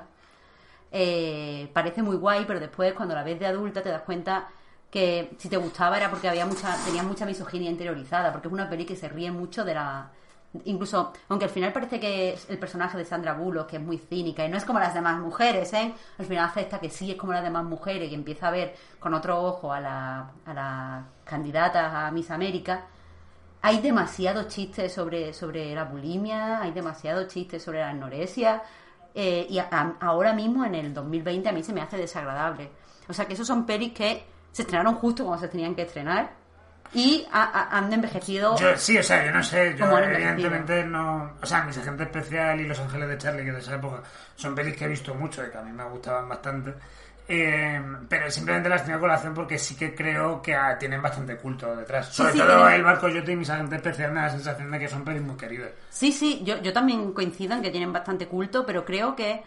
Parece muy guay, pero después, cuando la ves de adulta, te das cuenta que si te gustaba era porque tenía mucha misoginia interiorizada, porque es una peli que se ríe mucho de la... Incluso, aunque al final parece que es el personaje de Sandra Bullock, que es muy cínica y no es como las demás mujeres, al final acepta que sí es como las demás mujeres y empieza a ver con otro ojo a las candidatas a Miss América. Hay demasiados chistes sobre la bulimia, hay demasiados chistes sobre la anorexia, y ahora mismo, en el 2020, a mí se me hace desagradable. O sea, que esos son pelis que se estrenaron justo cuando se tenían que estrenar y han envejecido. Yo no sé, yo evidentemente no. O sea, Mis Agentes Especial y Los Ángeles de Charlie, que de esa época son pelis que he visto mucho y que a mí me gustaban bastante. Pero simplemente las tengo a colación porque sí que creo que tienen bastante culto detrás. Sobre todo El Barcoyote y Mis Agentes Especial me da la sensación de que son pelis muy queridas. Sí, yo también coincido en que tienen bastante culto, pero creo que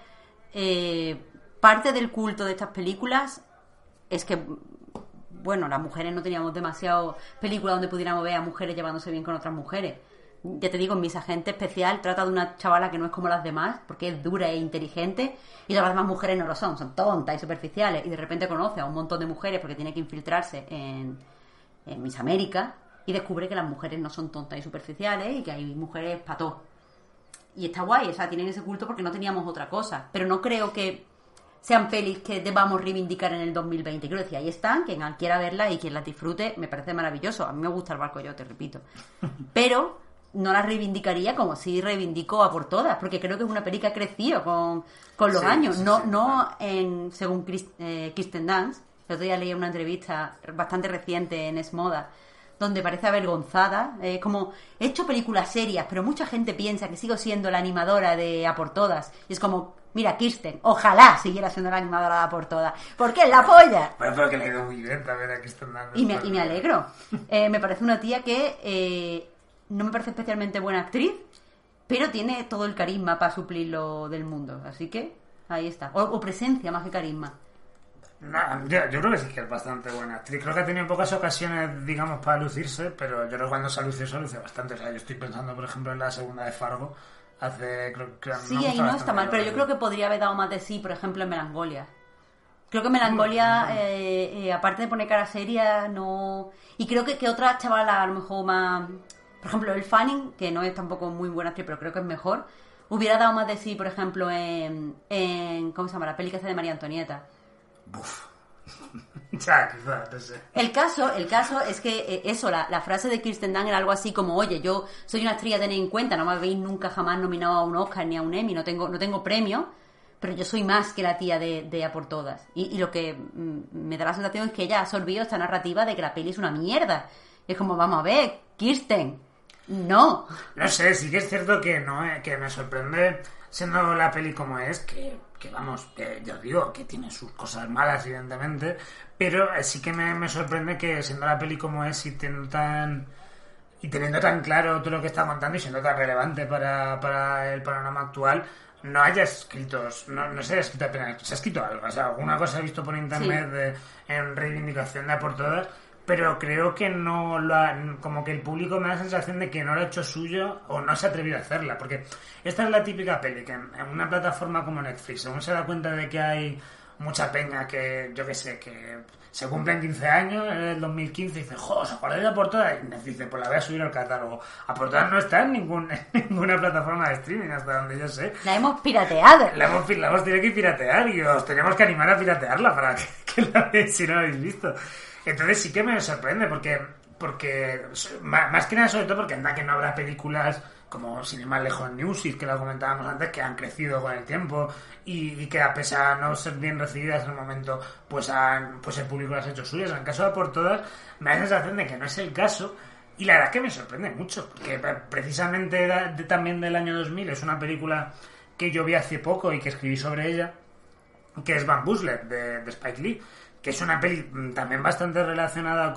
parte del culto de estas películas es que, bueno, las mujeres no teníamos demasiado películas donde pudiéramos ver a mujeres llevándose bien con otras mujeres. ya te digo, en Mis Agentes Especial trata de una chavala que no es como las demás, porque es dura e inteligente, y todas las demás mujeres no lo son tontas y superficiales, y de repente conoce a un montón de mujeres porque tiene que infiltrarse en Miss América, y descubre que las mujeres no son tontas y superficiales, y que hay mujeres para todo. Y está guay, o sea, tienen ese culto porque no teníamos otra cosa, pero no creo que sean pelis que debamos reivindicar en el 2020. Quiero decir, ahí están, quien quiera verla y quien las disfrute, me parece maravilloso. A mí me gusta el barco, yo te repito. Pero no las reivindicaría como si reivindico A por Todas, porque creo que es una peli que ha crecido con los años. Según Kirsten Dunst, el otro día leí una entrevista bastante reciente en Es Moda, donde parece avergonzada, como he hecho películas serias, pero mucha gente piensa que sigo siendo la animadora de A por Todas, y es como, mira, Kirsten, ojalá siguiera siendo la animadora de A por Todas, porque es la polla. Bueno, pero que le ha ido muy bien también a Kirsten Dunst. Y me alegro. Me parece una tía que no me parece especialmente buena actriz, pero tiene todo el carisma para suplirlo del mundo, así que ahí está. O presencia más que carisma. No, yo creo que sí que es bastante buena actriz. Creo que ha tenido pocas ocasiones, digamos, para lucirse, pero yo creo que cuando se luce bastante. O sea, yo estoy pensando, por ejemplo, en la segunda de Fargo. Creo que sí, ahí no está mal, pero yo creo que podría haber dado más de sí, por ejemplo, en Melangolia. Creo que Melangolia, aparte de poner cara seria, no... Y creo que otra chavala, a lo mejor más... Por ejemplo, El Fanning, que no es tampoco muy buena actriz, pero creo que es mejor, hubiera dado más de sí, por ejemplo, en ¿cómo se llama? La peli que hace de María Antonieta. Buf. Ya, quizás, no sé. El caso es que la frase de Kirsten Dunst era algo así como, oye, yo soy una estrella a tener en cuenta, no me habéis nunca jamás nominado a un Oscar ni a un Emmy, no tengo premio, pero yo soy más que la tía de A por Todas. Y lo que me da la sensación es que ella ha absorbido esta narrativa de que la peli es una mierda. Y es como, vamos a ver, Kirsten, no. No sé, sí que es cierto que no, que me sorprende, siendo la peli como es, que vamos, ya os digo, que tiene sus cosas malas, evidentemente, pero sí que me sorprende que siendo la peli como es y teniendo tan claro todo lo que está contando y siendo tan relevante para el panorama actual, no haya escritos, no se haya escrito apenas, se ha escrito algo, o sea, alguna cosa he visto por internet sí, en reivindicación de A por Todas, pero creo que no lo ha, como que el público me da la sensación de que no lo ha hecho suyo o no se ha atrevido a hacerla, porque esta es la típica peli que en una plataforma como Netflix, según se da cuenta de que hay mucha peña que, yo que sé, que se cumplen 15 años en el 2015 y dice, jo, ¿os acordáis de A por Todas? Y Netflix dice, pues la voy a subir al catálogo. A por Todas no está en ninguna plataforma de streaming, hasta donde yo sé. La hemos pirateado. La hemos tenido que piratear y os tenemos que animar a piratearla para que la veáis si no la habéis visto. Entonces sí que me sorprende porque más que nada sobre todo porque anda que no habrá películas como sin ir más lejos Newsies, que lo comentábamos antes, que han crecido con el tiempo y que a pesar de no ser bien recibidas en el momento, pues el público las ha hecho suyas. En el caso de A por Todas me da la sensación de que no es el caso y la verdad es que me sorprende mucho porque precisamente también del año 2000 es una película que yo vi hace poco y que escribí sobre ella, que es Bamboozled de Spike Lee, que es una peli también bastante relacionada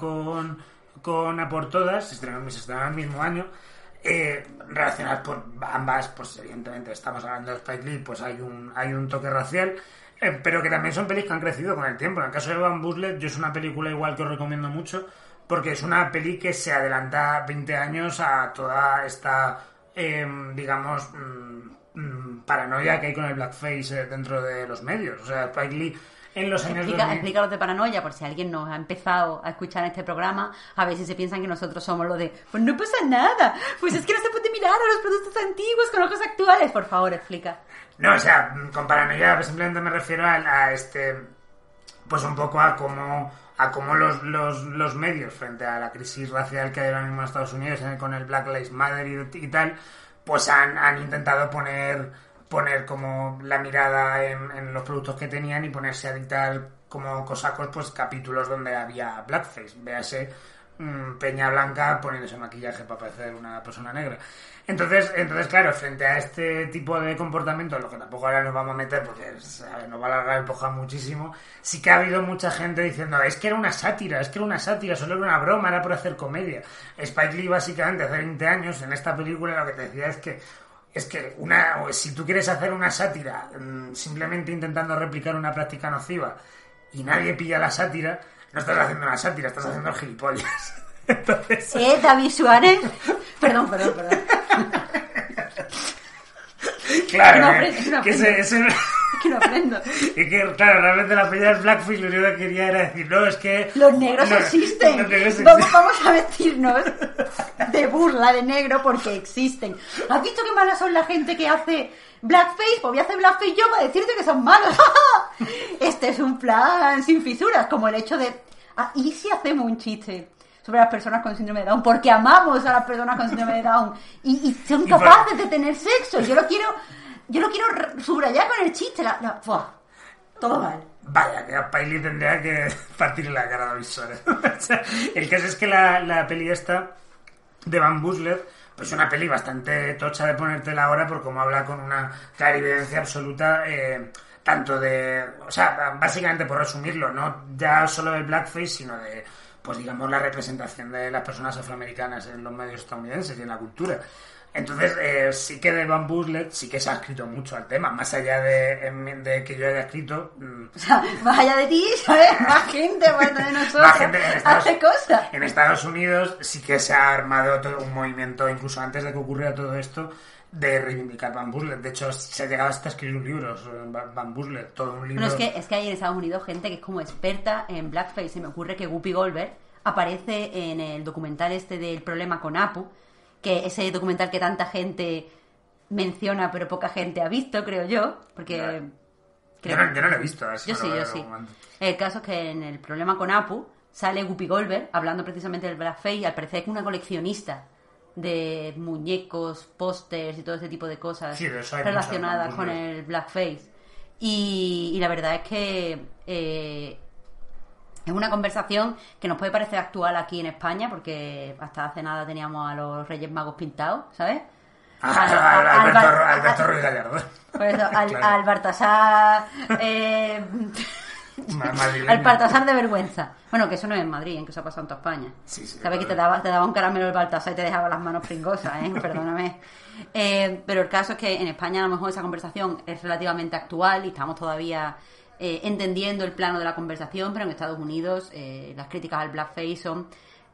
con A por Todas, se estrenó el mismo año, relacionadas por ambas, pues evidentemente estamos hablando de Spike Lee, pues hay un toque racial, pero que también son pelis que han crecido con el tiempo. En el caso de Bamboozled, yo es una película igual que os recomiendo mucho, porque es una peli que se adelanta 20 años a toda esta, digamos, paranoia que hay con el blackface dentro de los medios. O sea, Spike Lee en los años 2000... Explícalos de Paranoia, por si alguien nos ha empezado a escuchar en este programa, a ver si se piensan que nosotros somos lo de, pues no pasa nada, pues es que no se puede mirar a los productos antiguos con ojos actuales. Por favor, explica. No, o sea, con Paranoia pues simplemente me refiero a pues un poco a cómo los medios frente a la crisis racial que hay ahora mismo en Estados Unidos con el Black Lives Matter y tal, pues han intentado poner como la mirada en los productos que tenían y ponerse a dictar como cosacos pues capítulos donde había blackface, véase Peña Blanca poniéndose maquillaje para parecer una persona negra. Entonces claro, frente a este tipo de comportamiento, lo que tampoco ahora nos vamos a meter porque nos va a alargar el podcast muchísimo, sí que ha habido mucha gente diciendo es que era una sátira, solo era una broma, era por hacer comedia. Spike Lee básicamente hace 20 años en esta película lo que te decía es que si tú quieres hacer una sátira simplemente intentando replicar una práctica nociva y nadie pilla la sátira, no estás haciendo una sátira, estás haciendo el gilipollas. Entonces... David Suárez. Perdón. Claro, No aprendo, no que aprendo. ese Es que no aprendo. y que, claro, realmente la peña del blackface lo único que quería era decir, no, es que... Los negros no, existen. los negros existen. Vamos a vestirnos de burla de negro porque existen. ¿Has visto qué malas son la gente que hace blackface? Pues voy a hacer blackface yo para decirte que son malos. Este es un plan sin fisuras, como el hecho de... ¿y si hacemos un chiste sobre las personas con síndrome de Down? Porque amamos a las personas con síndrome de Down y son capaces de tener sexo. Yo lo quiero subrayar con el chiste. ¡Fua! Todo mal. Vaya, que a Piley tendría que partirle la cara a David Soren. O sea, el caso es que la peli esta de Van Bussler, pues es una peli bastante tocha de ponértela ahora por cómo habla con una clarividencia absoluta, tanto de... O sea, básicamente por resumirlo, no ya solo del blackface, sino de, pues digamos, la representación de las personas afroamericanas en los medios estadounidenses y en la cultura. Entonces, sí que de Van Bussler sí que se ha escrito mucho al tema, más allá de que yo haya escrito... O sea, más allá de ti, ¿sabes? Más gente, aparte de nosotros, Más gente hace cosas. En Estados Unidos sí que se ha armado todo un movimiento, incluso antes de que ocurriera todo esto, de reivindicar Van Bussler. De hecho, se ha llegado hasta a escribir un libro sobre Van Bussler, todo un libro... Bueno, es que hay en Estados Unidos gente que es como experta en blackface. Se me ocurre que Whoopi Goldberg aparece en el documental este del problema con Apu, que ese documental que tanta gente menciona pero poca gente ha visto, creo yo, porque... Yo no lo he visto. Yo sí. El caso es que en el problema con Apu sale Whoopi Goldberg hablando precisamente del blackface y al parecer es una coleccionista de muñecos, pósters y todo ese tipo de cosas Sí, de eso hay relacionadas muchas, con el blackface. Y la verdad es que es una conversación que nos puede parecer actual aquí en España, porque hasta hace nada teníamos a los Reyes Magos pintados, ¿sabes? Alberto Ruiz Gallardo. Por eso, Claro. al Baltasar... al Baltasar de vergüenza. Bueno, que eso no es en Madrid, en que se ha pasado en toda España. Sí, Sabes que te daba un caramelo el Baltasar y te dejaba las manos pringosas, Perdóname. Pero el caso es que en España a lo mejor esa conversación es relativamente actual y estamos todavía entendiendo el plano de la conversación, pero en Estados Unidos las críticas al blackface son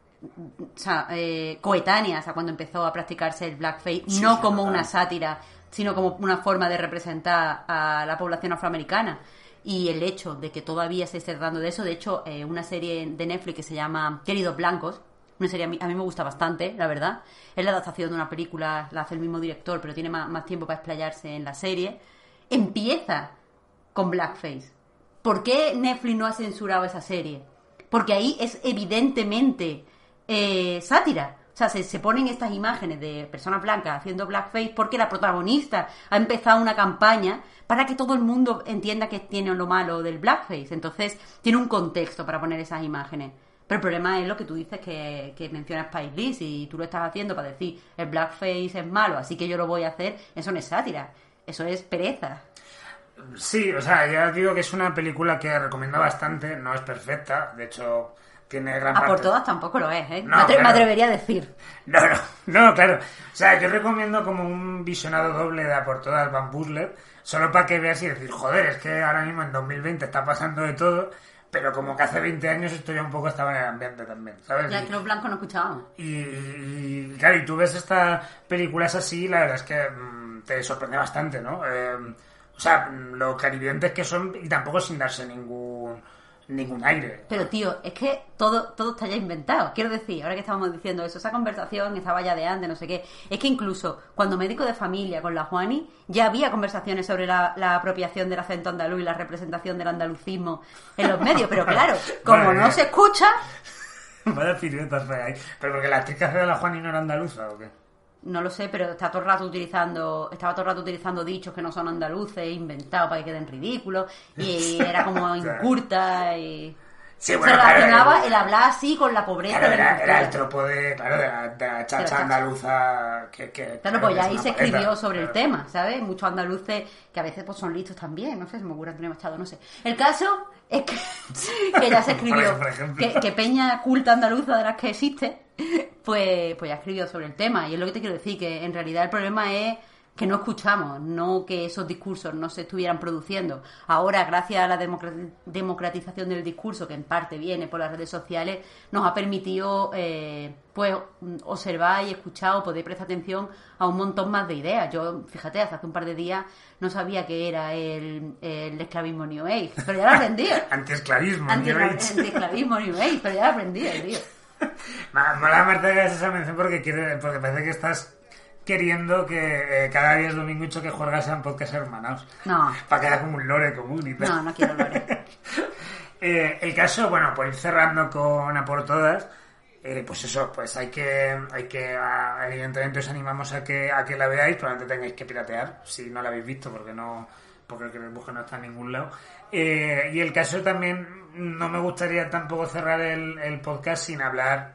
coetáneas a cuando empezó a practicarse el blackface, no como una sátira, sino como una forma de representar a la población afroamericana. Y el hecho de que todavía se esté tratando de eso, de hecho, una serie de Netflix que se llama Queridos Blancos, una serie a mí me gusta bastante, la verdad. Es la adaptación de una película, la hace el mismo director, pero tiene más tiempo para explayarse en la serie. Empieza con blackface. ¿Por qué Netflix no ha censurado esa serie? Porque ahí es evidentemente sátira. O sea, se ponen estas imágenes de personas blancas haciendo blackface porque la protagonista ha empezado una campaña para que todo el mundo entienda que tiene lo malo del blackface. Entonces, tiene un contexto para poner esas imágenes. Pero el problema es lo que tú dices que mencionas Spike Lee. Si tú lo estás haciendo para decir el blackface es malo, así que yo lo voy a hacer, eso no es sátira. Eso es pereza. Sí, o sea, ya digo que es una película que recomiendo bastante, no es perfecta, de hecho tiene gran parte... por todas tampoco lo es, No, me claro. atrevería a decir. No, claro. O sea, yo recomiendo como un visionado doble de A por todas Van Bussler, solo para que veas y decir, joder, es que ahora mismo en 2020 está pasando de todo, pero como que hace 20 años esto ya un poco estaba en el ambiente también, ¿sabes? Ya que los blancos no escuchábamos. Y claro, y tú ves estas películas así, la verdad es que te sorprende bastante, ¿no? O sea, lo clarividentes que son y tampoco sin darse ningún aire. Pero tío, es que todo está ya inventado. Quiero decir, ahora que estábamos diciendo eso, esa conversación estaba ya de antes, no sé qué. Es que incluso cuando médico de familia con la Juani ya había conversaciones sobre la apropiación del acento andaluz y la representación del andalucismo en los medios. Pero claro, como Madre no mía. se escucha... Vaya piruetas por ahí. ¿Pero porque la actriz que hace de la Juani no era andaluza o qué? No lo sé, pero estaba todo el rato utilizando dichos que no son andaluces, inventados para que queden ridículos, y era como incurta y... Sí, se bueno, relacionaba claro, el hablar así con la pobreza claro, de la era el cultura. tropo de la chacha andluza que Claro, pues ya es ahí una se paleta, escribió sobre el claro. tema, ¿sabes? Muchos andaluces que a veces pues son listos también, no sé, se me ocurre Antonio Machado, no sé. El caso es que ya se escribió, Por ejemplo. que peña culta andaluza de las que existe, pues ya escribió sobre el tema. Y es lo que te quiero decir, que en realidad el problema es que no escuchamos, no que esos discursos no se estuvieran produciendo. Ahora, gracias a la democratización del discurso, que en parte viene por las redes sociales, nos ha permitido pues observar y escuchar o poder prestar atención a un montón más de ideas. Yo, fíjate, hasta hace un par de días no sabía que era el esclavismo New Age, pero ya lo aprendí. Antiesclavismo New Age. Antiesclavismo New Age, pero ya lo aprendí, tío. Mola, Marta, que hagas esa mención porque parece que estás queriendo que cada día es domingo y que juegas sean podcast hermanados. No. Para que haya como un lore común y tal. No quiero lore. El caso, bueno, por ir cerrando con A por Todas, pues eso, pues hay que evidentemente os animamos a que la veáis, probablemente tengáis que piratear si no la habéis visto porque el que busque no está en ningún lado. Y el caso también, no me gustaría tampoco cerrar el podcast sin hablar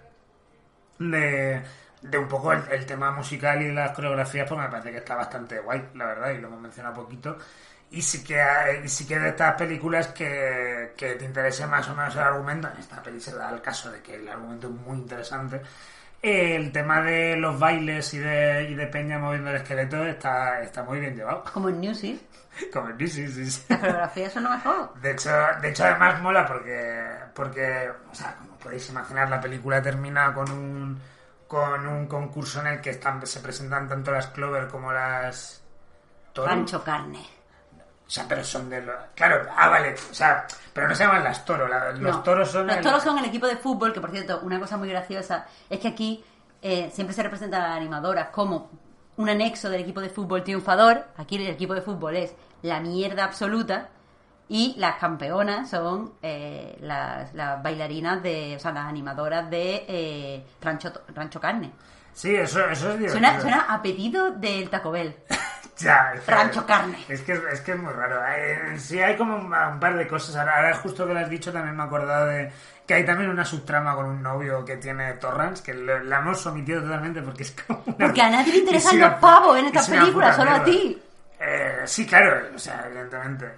de un poco el tema musical y las coreografías, porque me parece que está bastante guay, la verdad, y lo hemos mencionado poquito. Y sí que de estas películas que te interese más o menos el argumento, en esta peli se da el caso de que el argumento es muy interesante. El tema de los bailes y de Peña moviendo el esqueleto está muy bien llevado. Como en Newsies. Como en Newsies, sí. La coreografía eso no mejor. De hecho además mola porque, o sea, como podéis imaginar, la película termina con un concurso en el que se presentan tanto las Clover como las Toro. Rancho Carne. O sea, pero son de los... Claro, vale, o sea, pero no se llaman las Toro, los Toros son... Los Toros son el equipo de fútbol, que por cierto, una cosa muy graciosa es que aquí siempre se representan a las animadoras como un anexo del equipo de fútbol triunfador. Aquí el equipo de fútbol es la mierda absoluta y las campeonas son las bailarinas o sea, las animadoras de Rancho Carne. Sí, eso es divertido. Suena a pedido del Taco Bell. Ya, Rancho Carne. Es que es muy raro. Sí, hay como un par de cosas. Ahora justo que lo has dicho también me he acordado de que hay también una subtrama con un novio que tiene Torrance, que la hemos omitido totalmente porque es como porque a nadie le interesan los pavos en esta película, solo a ti. Sí, claro, o sea, evidentemente.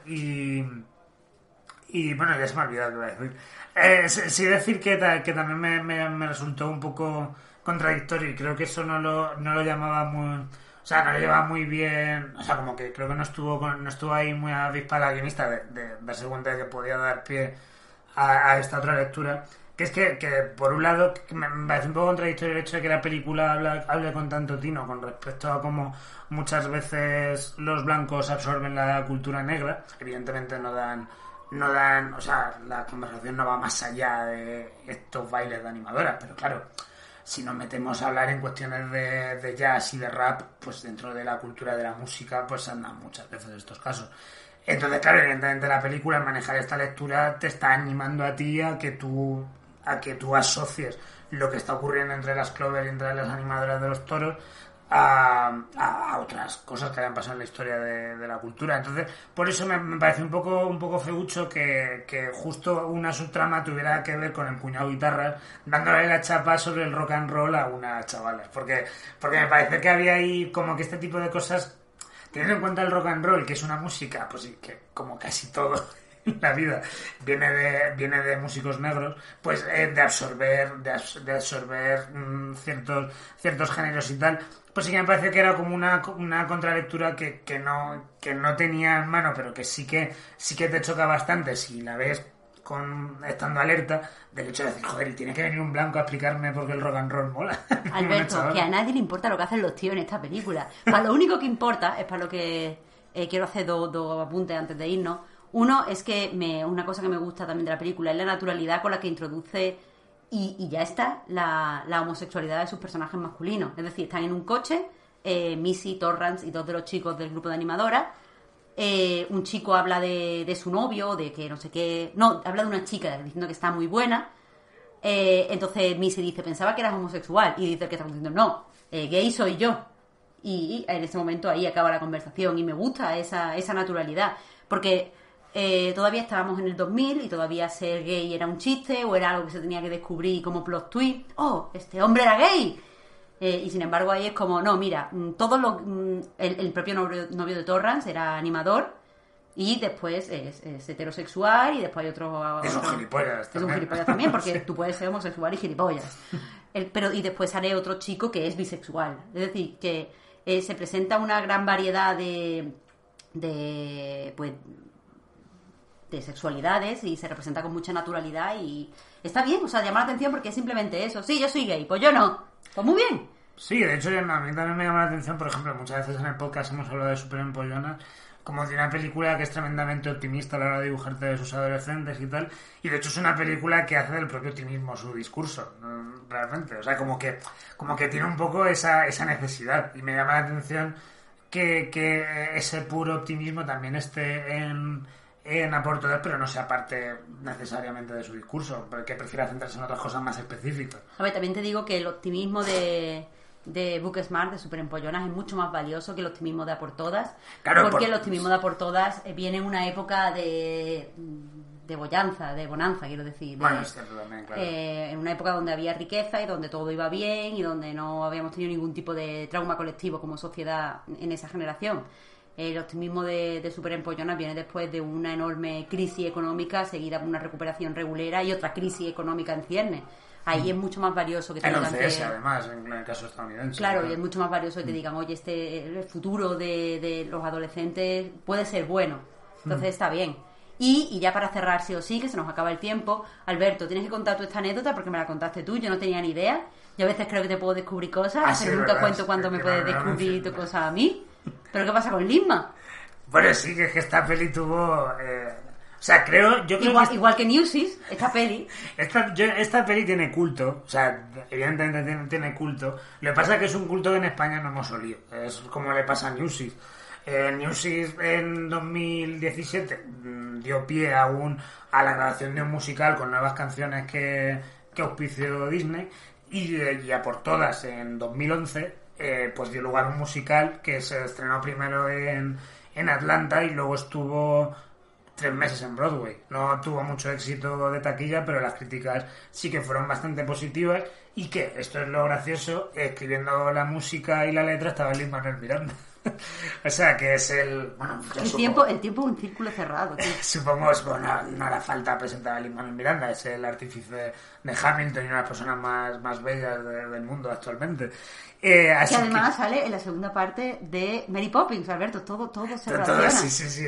Y bueno, ya se me ha olvidado lo que iba a decir. Sí decir que también me resultó un poco contradictorio y creo que eso no lo llamaba muy... O sea, no lo llevaba muy bien... O sea, como que creo que no estuvo ahí muy avispa la guionista de darse cuenta de que podía dar pie a esta otra lectura. Que es que por un lado, me parece un poco contradictorio el hecho de que la película hable con tanto tino con respecto a cómo muchas veces los blancos absorben la cultura negra. Evidentemente no dan... O sea, la conversación no va más allá de estos bailes de animadoras, pero claro... Si nos metemos a hablar en cuestiones de jazz y de rap, pues dentro de la cultura de la música, pues andan muchas veces estos casos. Entonces, claro, evidentemente la película, al manejar esta lectura, te está animando a ti a que tú asocies lo que está ocurriendo entre las Clover y entre las animadoras de los toros a otras cosas que hayan pasado en la historia de la cultura. Entonces, por eso me parece un poco feucho que justo una subtrama tuviera que ver con el puñado guitarras dándole la chapa sobre el rock and roll a unas chavalas, porque me parece que había ahí como que este tipo de cosas, teniendo en cuenta el rock and roll, que es una música, pues sí, que como casi todo la vida viene de músicos negros, pues de absorber ciertos géneros y tal, pues sí que me parece que era como una contralectura que no tenía en mano, pero que sí que te choca bastante si la ves estando alerta del hecho de decir, joder, y tiene que venir un blanco a explicarme por qué el rock and roll mola. Alberto, que a nadie le importa lo que hacen los tíos en esta película. Para lo único que importa, es para lo que quiero hacer dos apuntes antes de irnos. Uno es que una cosa que me gusta también de la película es la naturalidad con la que introduce y ya está la homosexualidad de sus personajes masculinos. Es decir, están en un coche, Missy, Torrance y dos de los chicos del grupo de animadoras. Un chico habla de su novio, de que no sé qué... No, habla de una chica diciendo que está muy buena. Entonces Missy dice, pensaba que eras homosexual. Y dice el que está diciendo, no, gay soy yo. Y en ese momento ahí acaba la conversación. Y me gusta esa naturalidad. Porque... todavía estábamos en el 2000 y todavía ser gay era un chiste o era algo que se tenía que descubrir como plot twist. ¡Oh, este hombre era gay! Y sin embargo ahí es como, no, mira, el propio novio de Torrance era animador y después es heterosexual y después hay otro... Es un gilipollas también. Es un gilipollas también porque tú puedes ser homosexual y gilipollas. Y después sale otro chico que es bisexual. Es decir, que se presenta una gran variedad de sexualidades y se representa con mucha naturalidad y está bien, o sea, llama la atención porque es simplemente eso. Sí, yo soy gay, pues yo no. Pues muy bien. Sí, de hecho, a mí también me llama la atención, por ejemplo, muchas veces en el podcast hemos hablado de Super Empollonas, como de una película que es tremendamente optimista a la hora de dibujarte de sus adolescentes y tal, y de hecho es una película que hace del propio optimismo su discurso, realmente, o sea, como que tiene un poco esa necesidad, y me llama la atención que ese puro optimismo también esté en A por Todas, pero no sea parte necesariamente de su discurso, porque prefiera centrarse en otras cosas más específicas. A ver, también te digo que el optimismo de Booksmart, de Super Empollonas, es mucho más valioso que el optimismo de A por Todas, Claro, porque el optimismo de A por Todas viene en una época de bonanza, quiero decir. Bueno, es cierto también, claro. En una época donde había riqueza y donde todo iba bien y donde no habíamos tenido ningún tipo de trauma colectivo como sociedad en esa generación. El optimismo de Super Empollonas viene después de una enorme crisis económica seguida por una recuperación regulera y otra crisis económica en ciernes. Ahí es mucho más valioso que te El digan 11S, que... además, en el caso estadounidense. Claro, y es mucho más valioso que te digan, oye, el futuro de los adolescentes puede ser bueno. Entonces está bien. Y ya para cerrar, sí o sí, que se nos acaba el tiempo, Alberto, tienes que contar tú esta anécdota porque me la contaste tú, yo no tenía ni idea. Yo a veces creo que te puedo descubrir cosas, sí, pero nunca verdad, cuento cuando me puedes descubrir tu cosa a mí. ¿Pero qué pasa con Lisma? Bueno, sí, que es que esta peli tuvo... O sea, yo creo Igual que Newsies, esta peli. Esta peli tiene culto, o sea, evidentemente tiene culto. Lo que pasa es que es un culto que en España no hemos olido. Es como le pasa a Newsies. Newsies en 2017 dio pie a la grabación de un musical con nuevas canciones que auspició Disney y A por Todas en 2011 pues dio lugar a un musical que se estrenó primero en Atlanta y luego estuvo 3 meses en Broadway. No tuvo mucho éxito de taquilla, pero las críticas sí que fueron bastante positivas y que, esto es lo gracioso, escribiendo la música y la letra estaba Lin-Manuel Miranda. O sea, que es bueno, El tiempo es un círculo cerrado, tío. Supongo, no hará falta presentar a Lin-Manuel Miranda, es el artífice de Hamilton y una de las personas más bellas del mundo actualmente. Que además sale en la segunda parte de Mary Poppins, Alberto, todo se relaciona. Sí.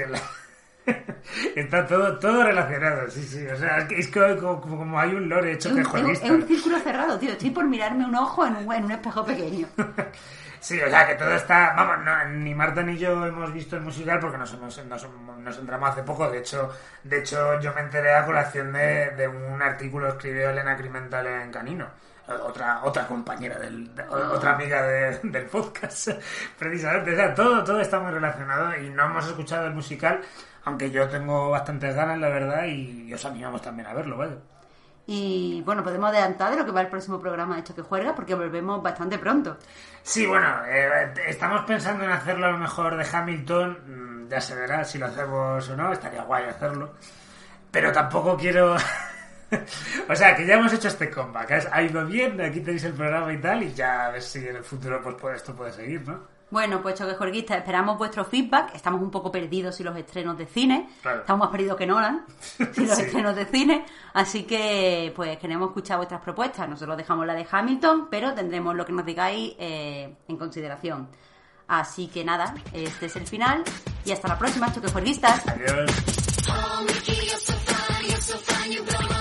Está todo relacionado, sí. O sea, es como hay un lore hecho que es un círculo cerrado, tío. Estoy por mirarme un ojo en un espejo pequeño. Sí, o sea, que todo está... Vamos, ni Marta ni yo hemos visto el musical porque nos entramos hace poco. De hecho, yo me enteré a colación de un artículo que escribió Elena Crimental en Canino. Otra compañera, otra amiga del podcast, precisamente. O sea, todo está muy relacionado y no hemos escuchado el musical, aunque yo tengo bastantes ganas, la verdad, y os animamos también a verlo, ¿vale? Y bueno, podemos adelantar de lo que va el próximo programa de Hecho que Juerga, porque volvemos bastante pronto. Sí, bueno, estamos pensando en hacerlo a lo mejor de Hamilton, ya se verá si lo hacemos o no, estaría guay hacerlo, pero tampoco quiero... O sea, que ya hemos hecho este comeback, ha ido bien, aquí tenéis el programa y tal, y ya a ver si en el futuro pues esto puede seguir, ¿no? Bueno, pues choquejuerguistas, esperamos vuestro feedback. Estamos un poco perdidos sin los estrenos de cine. Claro. Estamos más perdidos que Nolan sin los Sí. estrenos de cine. Así que, pues, queremos escuchar vuestras propuestas. Nosotros dejamos la de Hamilton, pero tendremos lo que nos digáis en consideración. Así que nada, este es el final. Y hasta la próxima, choquejuerguistas. Adiós.